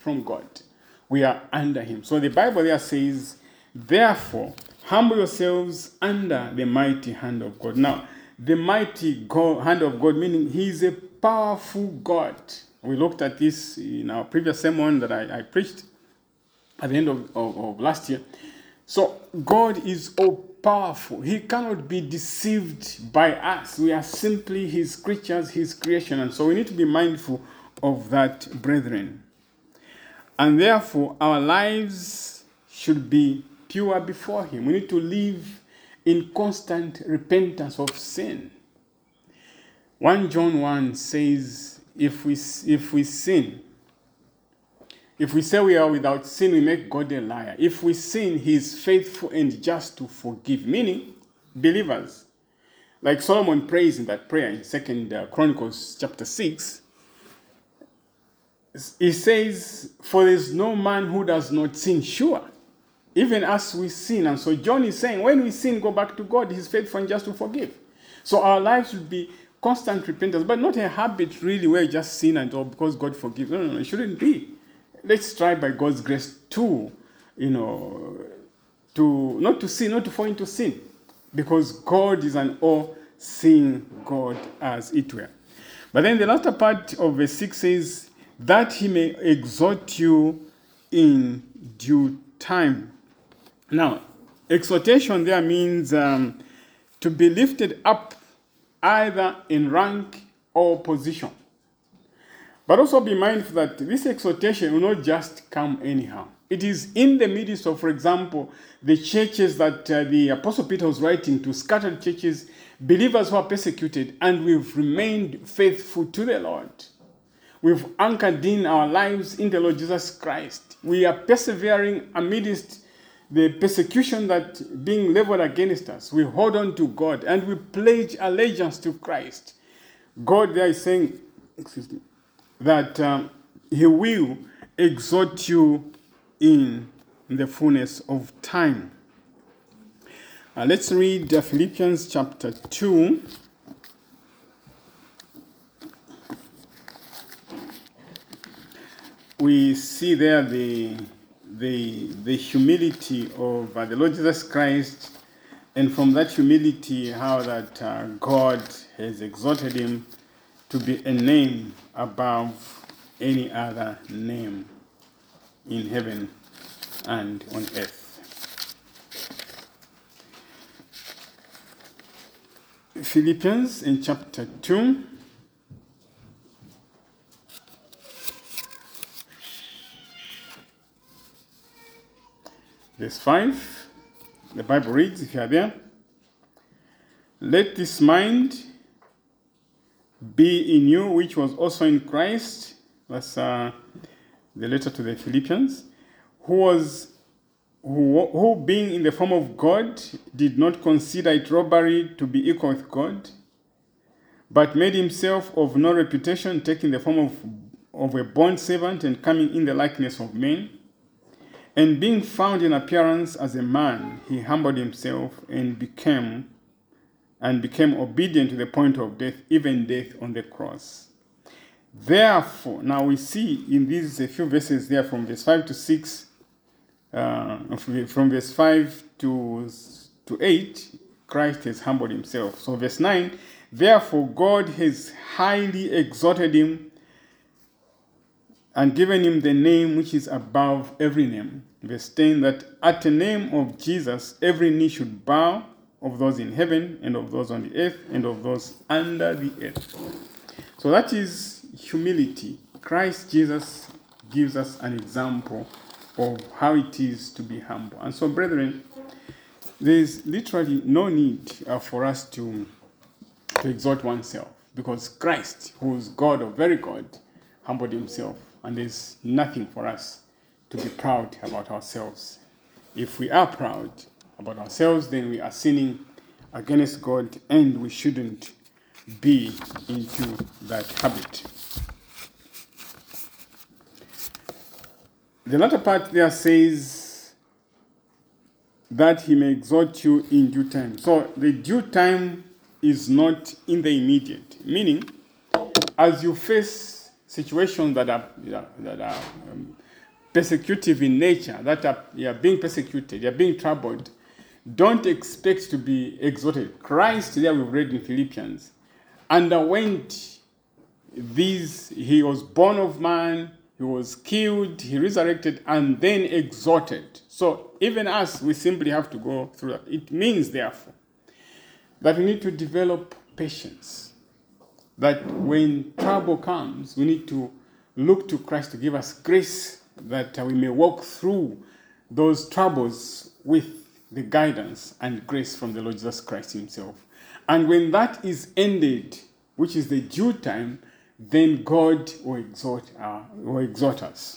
from God. We are under him. So the Bible there says, therefore, humble yourselves under the mighty hand of God. Now, the mighty God, hand of God, meaning he is a powerful God. We looked at this in our previous sermon that I, I preached at the end of, of, of last year. So God is all powerful. He cannot be deceived by us. We are simply his creatures, his creation. And so we need to be mindful of that, brethren. And therefore, our lives should be pure before him. We need to live in constant repentance of sin. First John one says, if we, if we sin, if we say we are without sin, we make God a liar. If we sin, he is faithful and just to forgive. Meaning, believers, like Solomon prays in that prayer in Second Chronicles chapter six, he says, for there is no man who does not sin, sure, even as we sin. And so John is saying, when we sin, go back to God. He is faithful and just to forgive. So our lives should be constant repentance, but not a habit really where you just sin and all because God forgives. No, no, no, it shouldn't be. Let's try by God's grace to, you know, to not to sin, not to fall into sin, because God is an all-seeing God, as it were. But then the latter part of verse six says, that he may exhort you in due time. Now, exhortation there means um, to be lifted up either in rank or position. But also be mindful that this exhortation will not just come anyhow. It is in the midst of, for example, the churches that uh, the Apostle Peter was writing to, scattered churches, believers who are persecuted, and we've remained faithful to the Lord. We've anchored in our lives in the Lord Jesus Christ. We are persevering amidst the persecution that being leveled against us. We hold on to God and we pledge allegiance to Christ. God there is saying, excuse me, that um, he will exhort you in the fullness of time. Uh, let's read uh, Philippians chapter two. We see there the, the, the humility of uh, the Lord Jesus Christ, and from that humility, how that uh, God has exalted him to be a name above any other name in heaven and on earth. Philippians in chapter two. Verse five, the Bible reads, if you are there, let this mind be in you, which was also in Christ. That's uh, the letter to the Philippians, who was, who, who being in the form of God, did not consider it robbery to be equal with God, but made himself of no reputation, taking the form of, of a bondservant and coming in the likeness of men. And being found in appearance as a man, he humbled himself and became and became obedient to the point of death, even death on the cross. Therefore, now we see in these a few verses there from verse five to six, uh, from verse five to, to eight, Christ has humbled himself. So verse nine, therefore God has highly exalted him and given him the name which is above every name. Verse ten, that at the name of Jesus every knee should bow, of those in heaven and of those on the earth and of those under the earth. So that is humility. Christ Jesus gives us an example of how it is to be humble. And so, brethren, there is literally no need uh, for us to, to exalt oneself, because Christ, who is God or very God, humbled himself. And there's nothing for us to be proud about ourselves. If we are proud about ourselves, then we are sinning against God, and we shouldn't be into that habit. The latter part there says that he may exhort you in due time. So the due time is not in the immediate, meaning as you face situations that are that are um, persecutive in nature, that are, you are being persecuted, you are being troubled, don't expect to be exalted. Christ, there we've read in Philippians, underwent these. He was born of man, he was killed, he resurrected, and then exalted. So even us, we simply have to go through that. It means, therefore, that we need to develop patience. That when trouble comes, we need to look to Christ to give us grace that we may walk through those troubles with the guidance and grace from the Lord Jesus Christ himself. And when that is ended, which is the due time, then God will exalt, uh, will exalt us.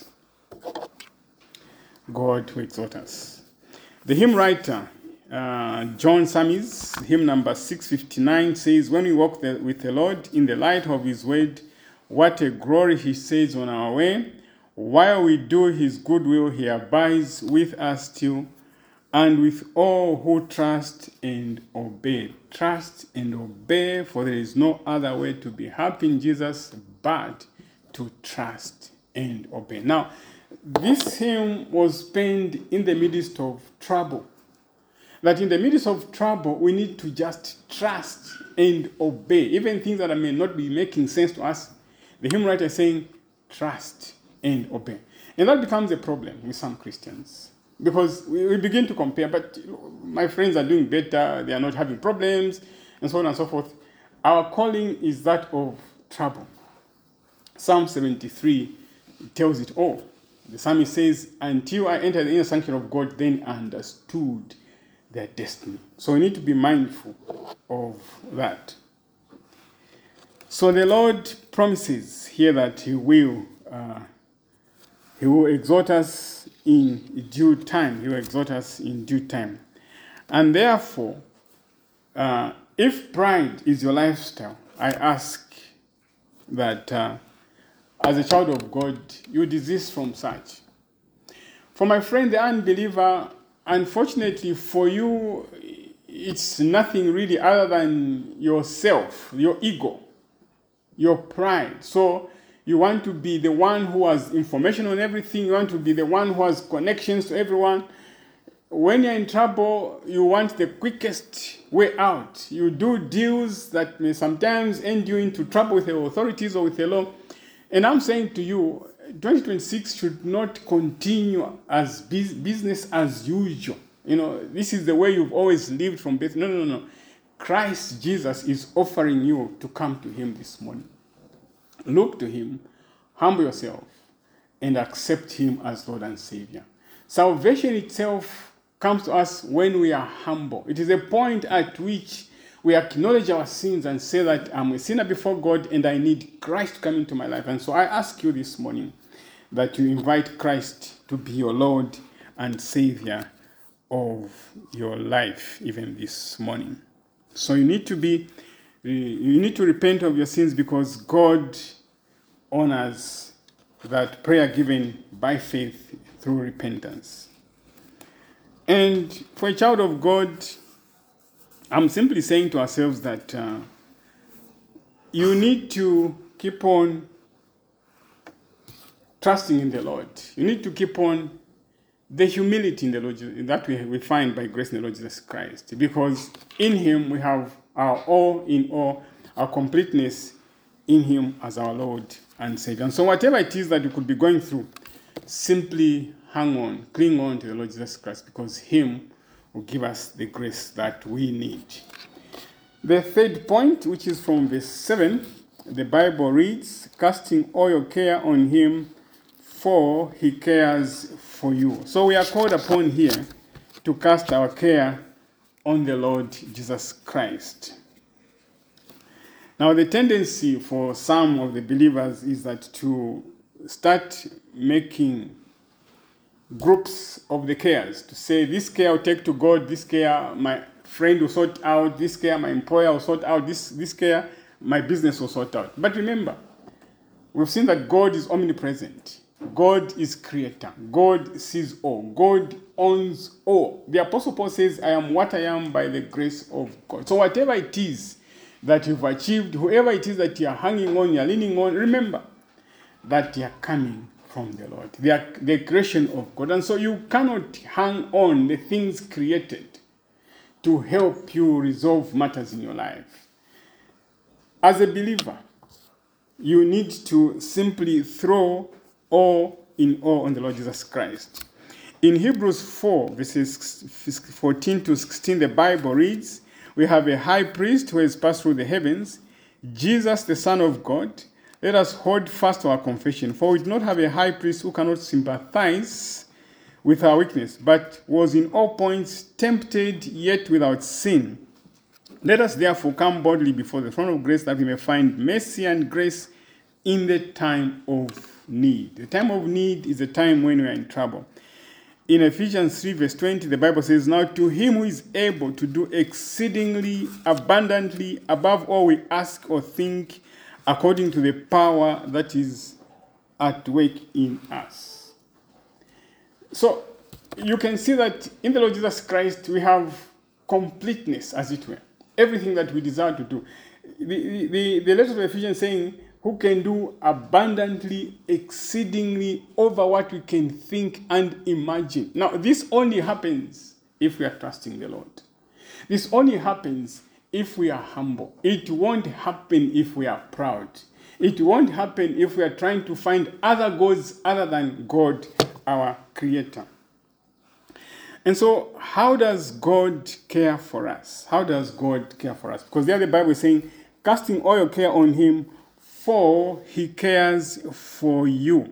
God will exalt us. The hymn writer, uh, John Sammis, hymn number six fifty-nine, says, when we walk the, with the Lord in the light of his word, what a glory he says on our way. While we do his good will, he abides with us still, and with all who trust and obey. Trust and obey, for there is no other way to be happy in Jesus but to trust and obey. Now, this hymn was penned in the midst of trouble. That in the midst of trouble, we need to just trust and obey. Even things that may not be making sense to us, the hymn writer is saying, trust and obey. And that becomes a problem with some Christians. Because we, we begin to compare, but my friends are doing better, they are not having problems, and so on and so forth. Our calling is that of trouble. Psalm seventy-three tells it all. The psalmist says, until I entered the inner sanctuary of God, then I understood their destiny. So we need to be mindful of that. So the Lord promises here that he will, uh, he will exhort us in due time. He will exhort us in due time. And therefore, uh, if pride is your lifestyle, I ask that uh, as a child of God, you desist from such. For my friend, the unbeliever, unfortunately for you, it's nothing really other than yourself, your ego, your pride. So you want to be the one who has information on everything. You want to be the one who has connections to everyone. When you're in trouble, you want the quickest way out. You do deals that may sometimes end you into trouble with the authorities or with the law. And I'm saying to you, twenty twenty-six should not continue as business as usual. You know, this is the way you've always lived from birth. No, no, no. Christ Jesus is offering you to come to him this morning. Look to him, humble yourself, and accept him as Lord and Savior. Salvation itself comes to us when we are humble. It is a point at which we acknowledge our sins and say that I'm a sinner before God and I need Christ to come into my life. And so I ask you this morning that you invite Christ to be your Lord and Savior of your life, even this morning. So you need to be, you need to repent of your sins, because God honors that prayer given by faith through repentance. And for a child of God, I'm simply saying to ourselves that uh, you need to keep on trusting in the Lord. You need to keep on the humility in the Lord that we, we find by grace in the Lord Jesus Christ, because in him we have our all in all, our completeness in him as our Lord and Savior. And so whatever it is that you could be going through, simply hang on, cling on to the Lord Jesus Christ, because him will give us the grace that we need. The third point, which is from verse seven, the Bible reads, casting all your care on him, for he cares for you. So we are called upon here to cast our care on the Lord Jesus Christ. Now, the tendency for some of the believers is that to start making groups of the cares, to say, this care I'll take to God, this care my friend will sort out, this care my employer will sort out, this, this care my business will sort out. But remember, we've seen that God is omnipresent. God is creator. God sees all. God owns all. The Apostle Paul says, I am what I am by the grace of God. So whatever it is that you've achieved, whoever it is that you're hanging on, you're leaning on, remember that you're coming from the Lord. They are the creation of God. And so you cannot hang on the things created to help you resolve matters in your life. As a believer, you need to simply throw all in all on the Lord Jesus Christ. In Hebrews four, verses fourteen to sixteen, the Bible reads, "We have a high priest who has passed through the heavens, Jesus, the Son of God. Let us hold fast to our confession, for we do not have a high priest who cannot sympathize with our weakness, but was in all points tempted, yet without sin. Let us therefore come boldly before the throne of grace, that we may find mercy and grace in the time of need." The time of need is the time when we are in trouble. In Ephesians three, verse twenty, the Bible says, "Now to him who is able to do exceedingly abundantly above all we ask or think, according to the power that is at work in us." So you can see that in the Lord Jesus Christ we have completeness, as it were. Everything that we desire to do. The, the, the letter of Ephesians saying, who can do abundantly, exceedingly over what we can think and imagine. Now, this only happens if we are trusting the Lord. This only happens if we are humble. It won't happen if we are proud. It won't happen if we are trying to find other gods other than God, our Creator. And so, how does God care for us? How does God care for us? Because there the Bible is saying, casting all your care on him, for he cares for you.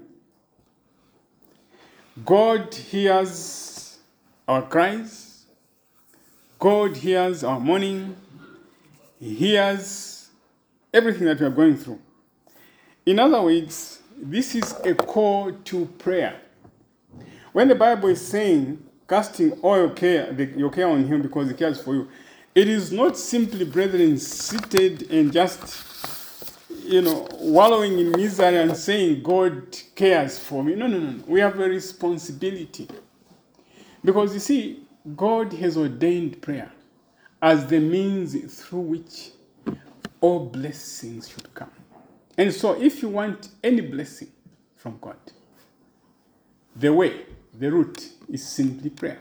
God hears our cries. God hears our mourning. He hears everything that we are going through. In other words, this is a call to prayer. When the Bible is saying, casting all your care, the, your care on him because he cares for you, it is not simply, brethren, seated and just, you know, wallowing in misery and saying, God cares for me. No, no, no. We have a responsibility. Because you see, God has ordained prayer as the means through which all blessings should come. And so if you want any blessing from God, the way, the route is simply prayer.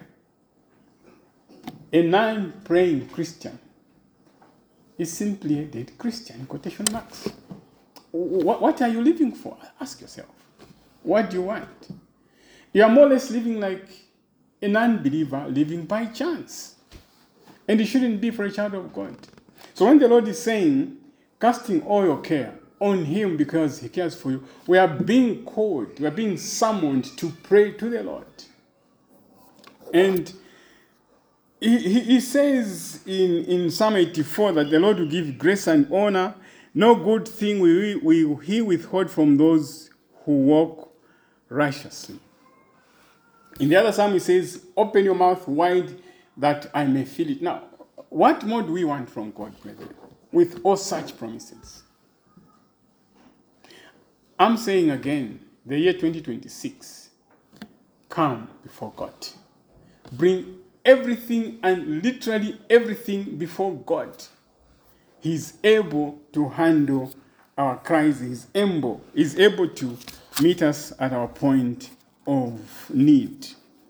A non-praying Christian is simply a dead Christian, in quotation marks. What, what are you living for? Ask yourself. What do you want? You are more or less living like a non-believer living by chance. And it shouldn't be for a child of God. So when the Lord is saying, casting all your care on him because he cares for you, we are being called, we are being summoned to pray to the Lord. And he, he, he says in, in Psalm eighty-four that the Lord will give grace and honor. No good thing will, will he withhold from those who walk righteously. In the other psalm, he says, open your mouth wide that I may fill it. Now, what more do we want from God, brethren, with all such promises? I'm saying again, the year twenty twenty-six, come before God. Bring everything and literally everything before God. He's able to handle our cries. He's able, he's able to meet us at our point of need.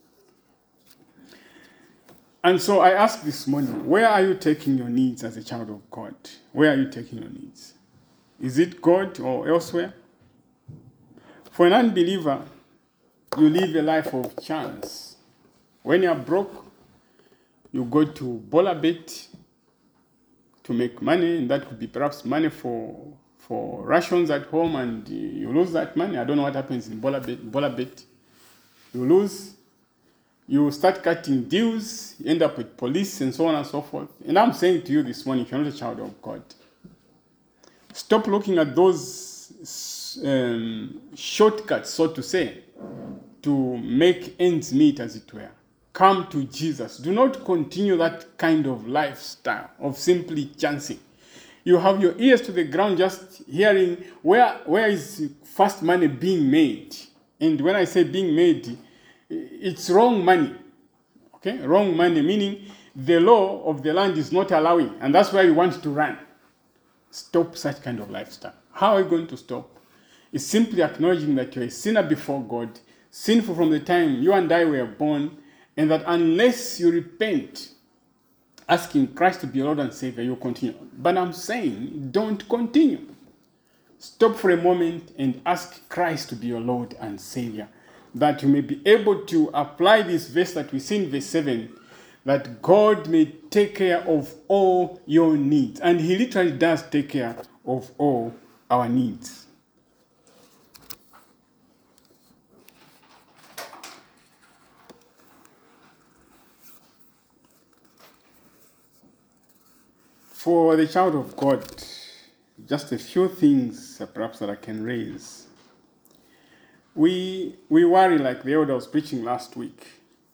And so I ask this morning, where are you taking your needs as a child of God? Where are you taking your needs? Is it God or elsewhere? For an unbeliever, you live a life of chance. When you're broke, you go to Bolabet to make money, and that could be perhaps money for for rations at home, and you lose that money. I don't know what happens in Bolabet. Bolabet. You lose. You start cutting deals, you end up with police and so on and so forth. And I'm saying to you this morning, if you're not a child of God, stop looking at those um, shortcuts, so to say, to make ends meet, as it were. Come to Jesus. Do not continue that kind of lifestyle of simply chancing. You have your ears to the ground just hearing where, where is fast money being made. And when I say being made, it's wrong money. Okay? Wrong money, meaning the law of the land is not allowing. And that's why you want to run. Stop such kind of lifestyle. How are you going to stop? is simply acknowledging that you're a sinner before God, sinful from the time you and I were born, and that unless you repent, asking Christ to be your Lord and Savior, you'll continue. But I'm saying, don't continue. Stop for a moment and ask Christ to be your Lord and Savior, that you may be able to apply this verse that we see in verse seven, that God may take care of all your needs. And he literally does take care of all our needs. For the child of God, just a few things uh, perhaps that I can raise. We, we worry, like the elder was preaching last week.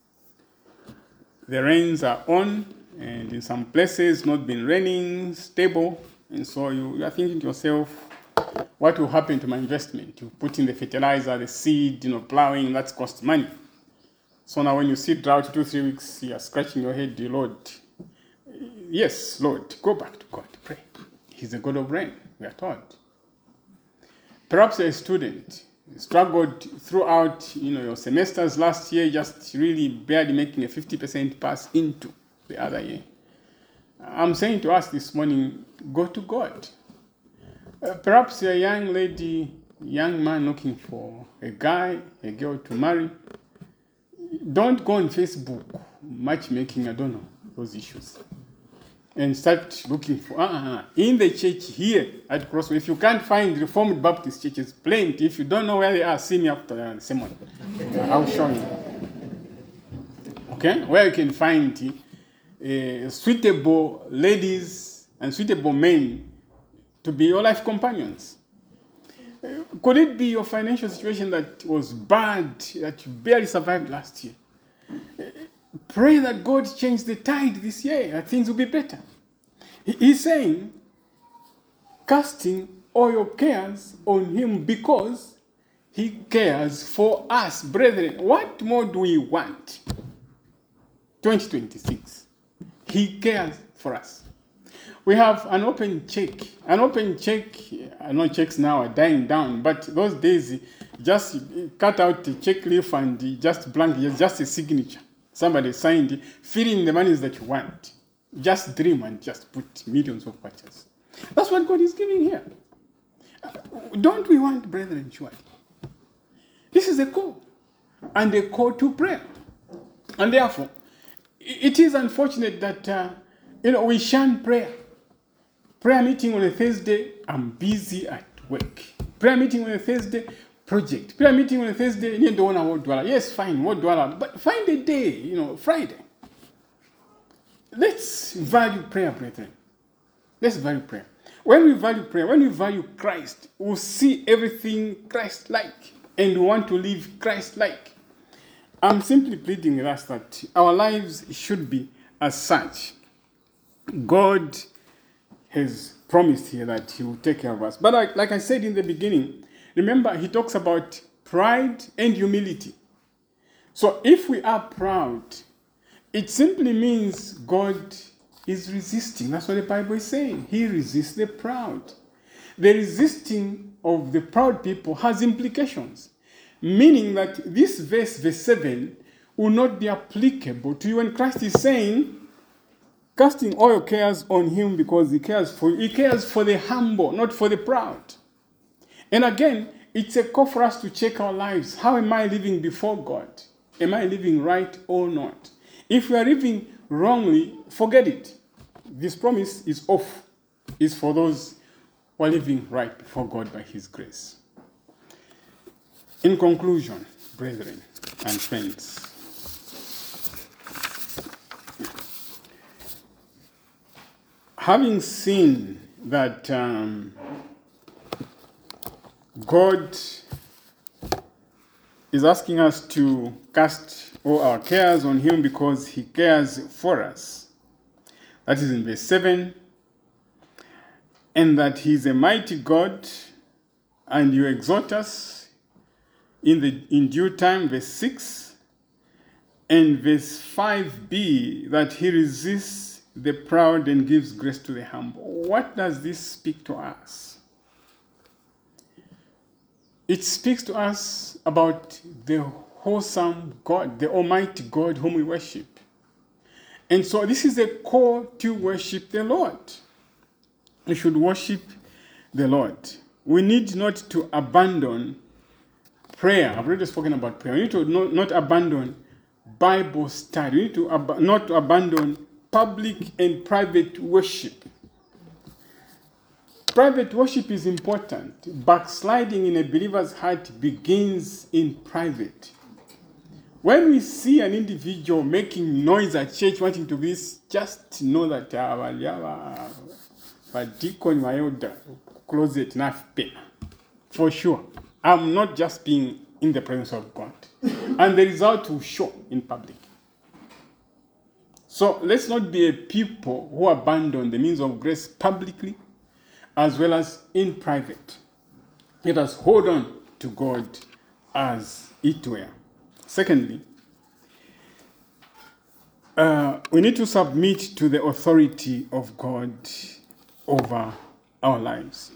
The rains are on, and in some places not been raining stable, and so you, you are thinking to yourself, what will happen to my investment? You put in the fertilizer, the seed, you know, plowing, that's cost money. So now when you see drought two, three weeks, you are scratching your head, dear Lord. Yes, Lord, go back to God, pray. He's the God of rain, we are told. Perhaps you're a student, struggled throughout, you know, your semesters last year, just really barely making a fifty percent pass into the other year. I'm saying to us this morning, go to God. Uh, perhaps you're a young lady, young man looking for a guy, a girl to marry. Don't go on Facebook, matchmaking, I don't know, those issues. And start looking for, uh-uh, in the church here at Crossway. If you can't find Reformed Baptist churches, plenty. If you don't know where they are, see me after the sermon. I'll show you. Okay? Where you can find uh, suitable ladies and suitable men to be your life companions. Uh, could it be your financial situation that was bad, that you barely survived last year? Uh, Pray that God change the tide this year, that things will be better. He's saying, casting all your cares on him because he cares for us. Brethren, what more do we want? twenty twenty-six. He cares for us. We have an open check. An open check, I know checks now are dying down, but those days, just cut out the check leaf and just blank, just a signature. Somebody signed it, fill in the monies that you want. Just dream and just put millions of purchases. That's what God is giving here. Don't we want, brethren, surely? This is a call, and a call to prayer. And therefore, it is unfortunate that uh, you know we shun prayer. Prayer meeting on a Thursday, I'm busy at work. Prayer meeting on a Thursday, project. Prayer meeting on a Thursday, you don't want to Yes, fine, what dollar, but find a day, you know, Friday. Let's value prayer, brethren. Let's value prayer. When we value prayer, when we value Christ, we'll see everything Christ-like, and we want to live Christ-like. I'm simply pleading with us that our lives should be as such. God has promised here that he will take care of us. But like, like I said in the beginning, remember, he talks about pride and humility. So if we are proud, it simply means God is resisting. That's what the Bible is saying. He resists the proud. The resisting of the proud people has implications, meaning that this verse, verse seven, will not be applicable to you when Christ is saying, casting all your cares on him because he cares for you. He cares for the humble, not for the proud. And again, it's a call for us to check our lives. How am I living before God? Am I living right or not? If we are living wrongly, forget it. This promise is off. It's for those who are living right before God by his grace. In conclusion, brethren and friends, having seen that um, God is asking us to cast all our cares on him because he cares for us. That is in verse seven. And that he is a mighty God, and you exhort us in the in due time, verse six. And verse five b, that he resists the proud and gives grace to the humble. What does this speak to us? it speaks to us about the wholesome God, the Almighty God whom we worship. And so this is a call to worship the Lord. We should worship the Lord. We need not to abandon prayer. I've already spoken about prayer. We need to not, not abandon Bible study. We need to ab- not to abandon public and private worship. Private worship is important. Backsliding in a believer's heart begins in private. When we see an individual making noise at church, wanting to be, just know that our deacon, my elder, closet enough pay. For sure. I'm not just being in the presence of God. And the result will show in public. So let's not be a people who abandon the means of grace publicly as well as in private. Let us hold on to God as it were. Secondly, uh, we need to submit to the authority of God over our lives.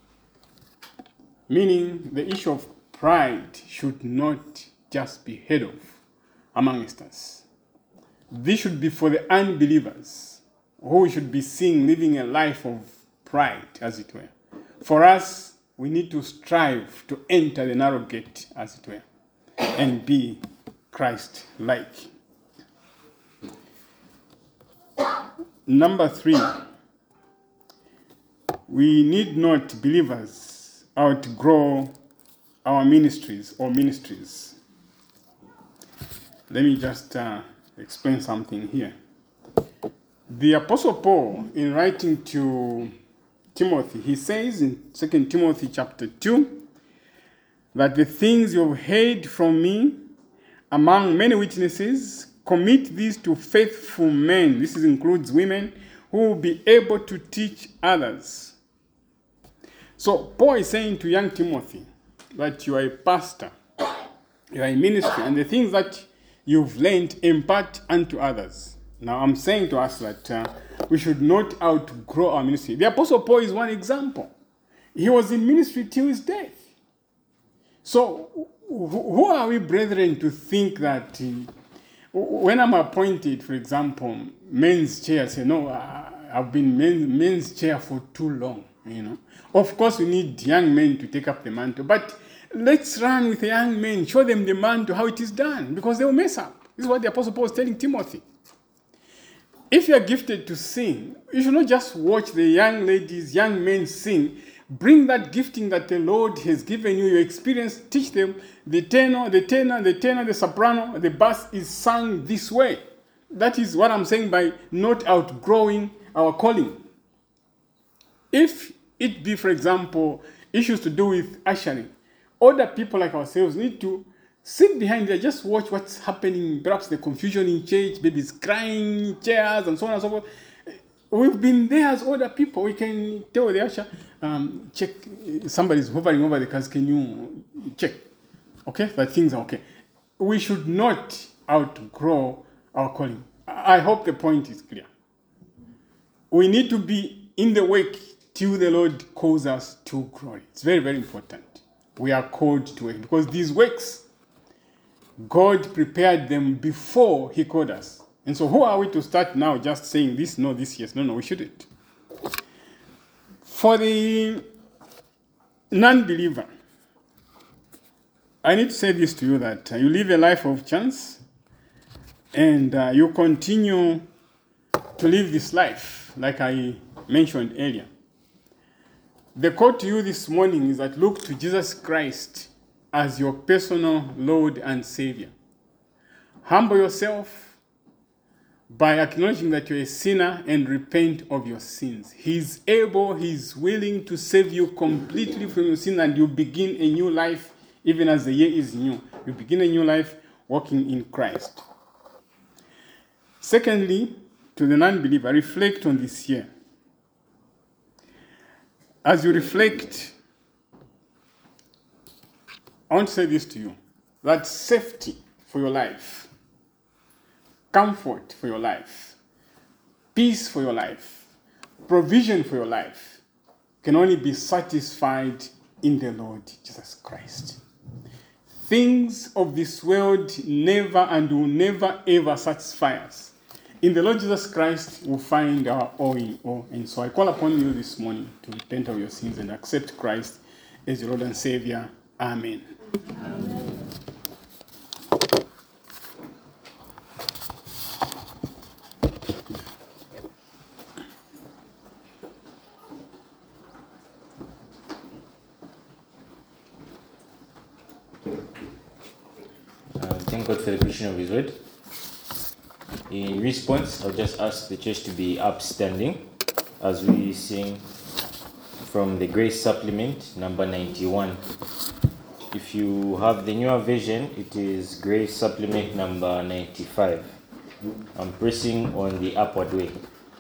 Meaning the issue of pride should not just be heard of amongst us. This should be for the unbelievers, who should be seen living a life of pride, as it were. For us, we need to strive to enter the narrow gate, as it were, and be Christ-like. Number three, we need not, believers, outgrow our ministries or ministries. Let me just uh, explain something here. The Apostle Paul, in writing to Timothy, he says in Second Timothy chapter two, that the things you have heard from me among many witnesses, commit these to faithful men. This includes women who will be able to teach others. So Paul is saying to young Timothy that you are a pastor, you are a ministry, and the things that you've learned impart unto others. Now I'm saying to us that uh, we should not outgrow our ministry. The Apostle Paul is one example. He was in ministry till his death. So who are we, brethren, to think that uh, when I'm appointed, for example, men's chair, say, no, I've been men, men's chair for too long, you know. Of course, we need young men to take up the mantle, but let's run with the young men, show them the mantle, how it is done, because they will mess up. This is what the Apostle Paul is telling Timothy. If you are gifted to sing, you should not just watch the young ladies, young men sing. Bring that gifting that the Lord has given you, your experience, teach them the tenor, the tenor, the tenor, the soprano, the bass is sung this way. That is what I'm saying by not outgrowing our calling. If it be, for example, issues to do with ushering, older people like ourselves need to sit behind there, just watch what's happening, perhaps the confusion in church, babies crying, chairs, and so on and so forth. We've been there as older people. We can tell the usher, um, check, somebody's hovering over the cars, can you check? Okay, that things are okay. We should not outgrow our calling. I hope the point is clear. We need to be in the work till the Lord calls us to glory. It's very, very important. We are called to work because these works, God prepared them before he called us. And so who are we to start now just saying this, no, this, yes? No, no, we shouldn't. For the non-believer, I need to say this to you, that uh, you live a life of chance and uh, you continue to live this life, like I mentioned earlier. The call to you this morning is that look to Jesus Christ as your personal Lord and Savior. Humble yourself by acknowledging that you're a sinner and repent of your sins. He's able, he's willing to save you completely from your sin, and you begin a new life even as the year is new. You begin a new life walking in Christ. Secondly, to the non-believer, reflect on this year. As you reflect, I want to say this to you, that safety for your life, comfort for your life, peace for your life, provision for your life can only be satisfied in the Lord Jesus Christ. Things of this world never and will never ever satisfy us. In the Lord Jesus Christ, we'll find our all in all. And so I call upon you this morning to repent of your sins and accept Christ as your Lord and Savior. Amen. Amen. Thank God for the preaching of His word. In response, I'll just ask the church to be upstanding as we sing from the Grace Supplement, number ninety-one. If you have the newer version, it is Grace Supplement number ninety-five. I'm pressing on the upward way.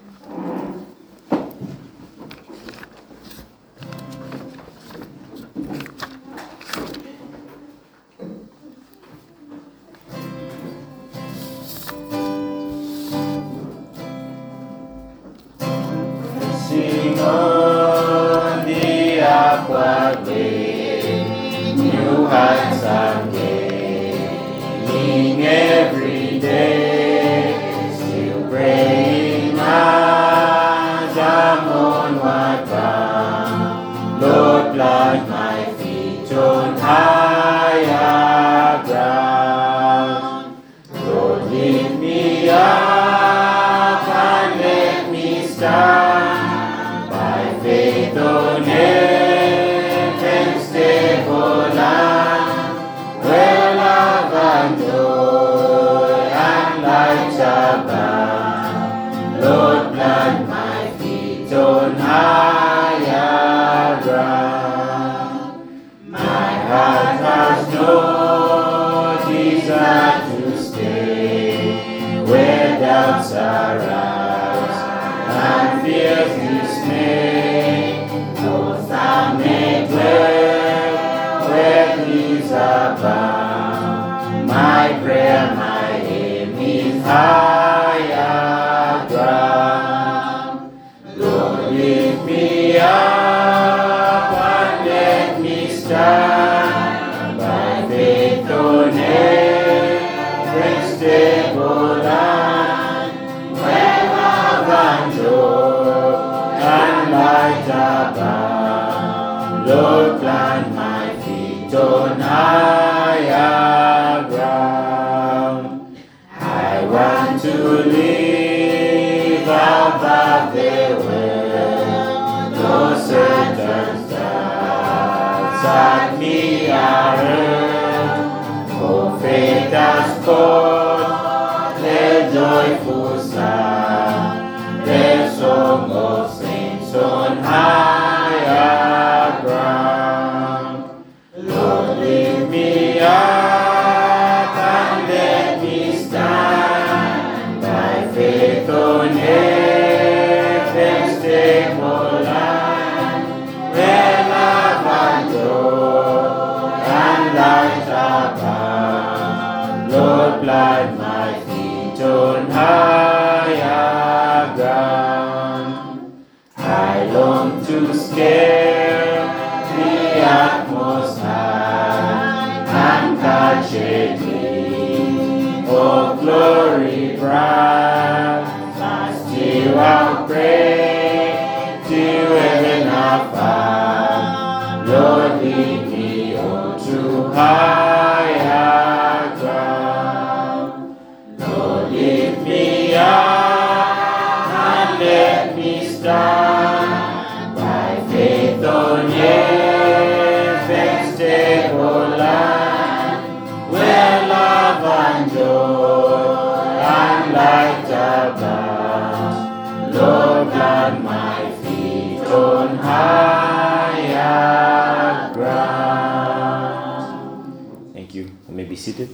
Seated.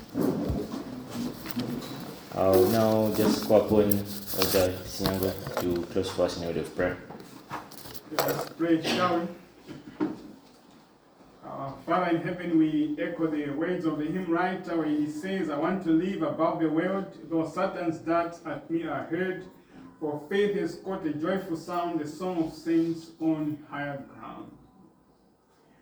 I'll now just call upon Elder Sinyango to close for us in a word of prayer. Let us pray, shall we? Uh, Father in heaven, we echo the words of the hymn writer where he says, I want to live above the world, though Satan's darts at me are heard, for faith has caught a joyful sound, the song of saints on higher ground.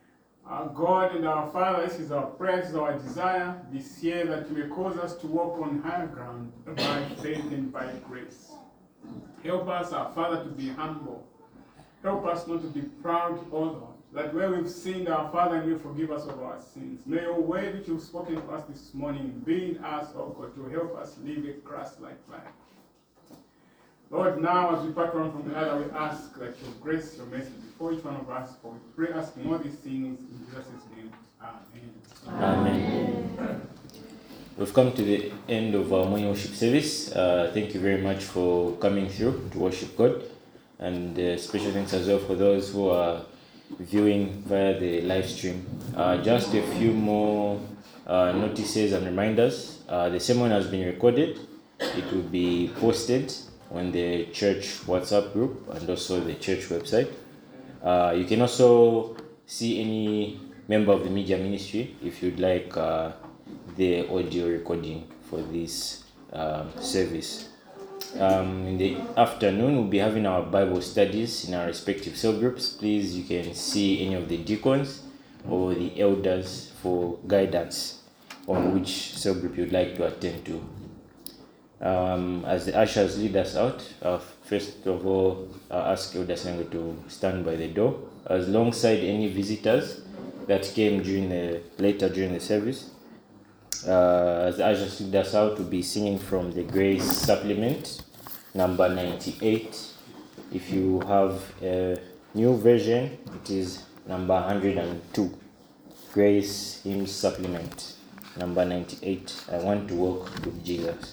Our God and our Father, this is our prayer, this is our desire this year, that you may cause us to walk on higher ground by faith and by grace. Help us, our Father, to be humble. Help us not to be proud, O Lord, that where we've sinned, our Father, and you forgive us of our sins. May your word which you've spoken to us this morning be in us, O God, to help us live a Christ-like life. Lord, now as we part one from the other, we ask that your grace, your mercy before each one of us, for we pray asking all these things in Jesus' name. Amen. Amen. We've come to the end of our morning worship service. Uh, thank you very much for coming through to worship God. And uh, special thanks as well for those who are viewing via the live stream. Uh, just a few more uh, notices and reminders. Uh, the sermon has been recorded. It will be posted on the church WhatsApp group and also the church website. Uh, you can also see any member of the media ministry if you'd like uh, the audio recording for this uh, service. Um, in the afternoon, we'll be having our Bible studies in our respective cell groups. Please, you can see any of the deacons or the elders for guidance on which cell group you'd like to attend to. Um, as the ushers lead us out, uh, first of all, I ask Elder Sango to stand by the door, alongside any visitors that came during the later during the service. Uh, as the ushers lead us out, we'll be singing from the Grace Supplement, number ninety-eight. If you have a new version, it is number one hundred two. Grace Hymn Supplement, number ninety-eight. I want to walk with Jesus.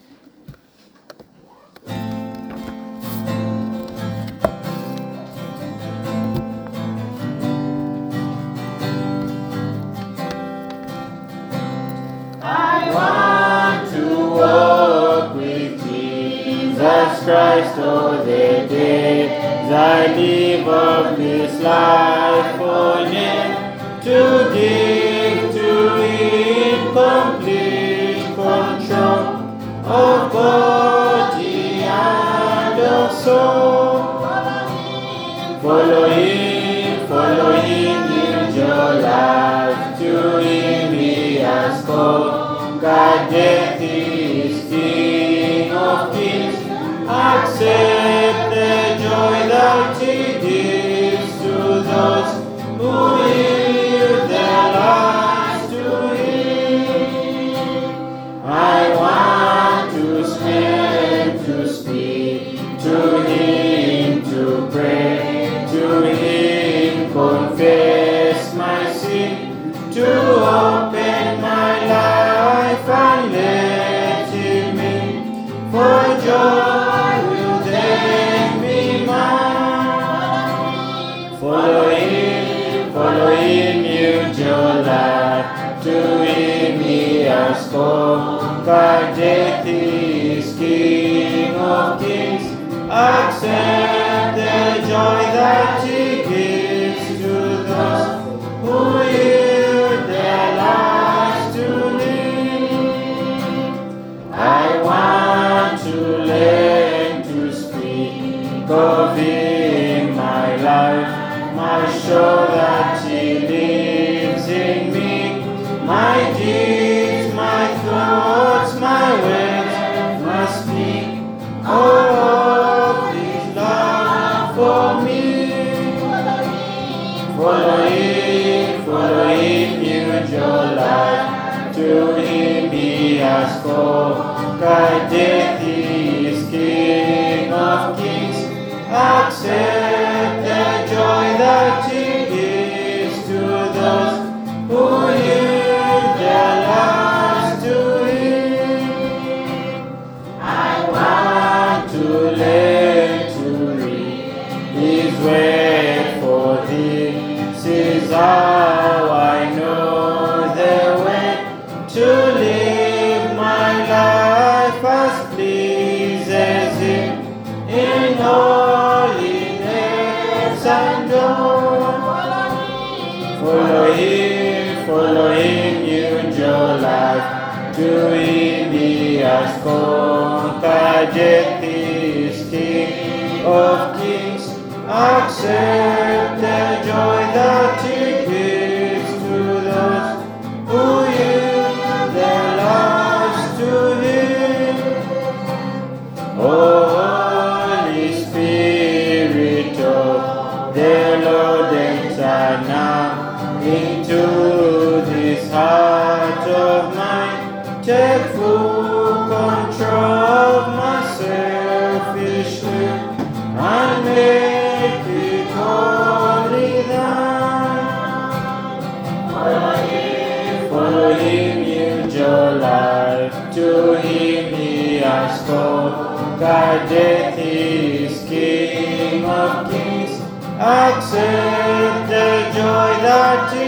Christ all the days I live of this life on earth, to give to Him complete control of body and of soul. Follow Him, follow Him in your life, to Him He has called. God death is King of kings. Accept the joy that He gives to those who yield their lives to Him. I want to spend, to speak to Him, to pray to Him, confess my sin, to open my life and let Him in for joy. Follow Him, follow Him, yield your life to Him. He has conquered death, He is King of kings. Accept the joy that He gives to those who yield their lives to Him. I want to learn to speak of Him, my life. I show that He lives in me. My deeds, my thoughts, my words must speak of His love for me. Follow Him, follow Him, yield your life to Him. He has conquered death, He is King of kings. Accept the joy that He gives to those who yield their lives to Him. I want to learn to read His word, for this is how I know the way to live my life as pleases Him in all. Follow Him, follow Him, yield your life to Him. He has conquered death, He is King of kings. Accept the joy that He gives your life. To him he has conquered death. He is King of kings. Accept the joy that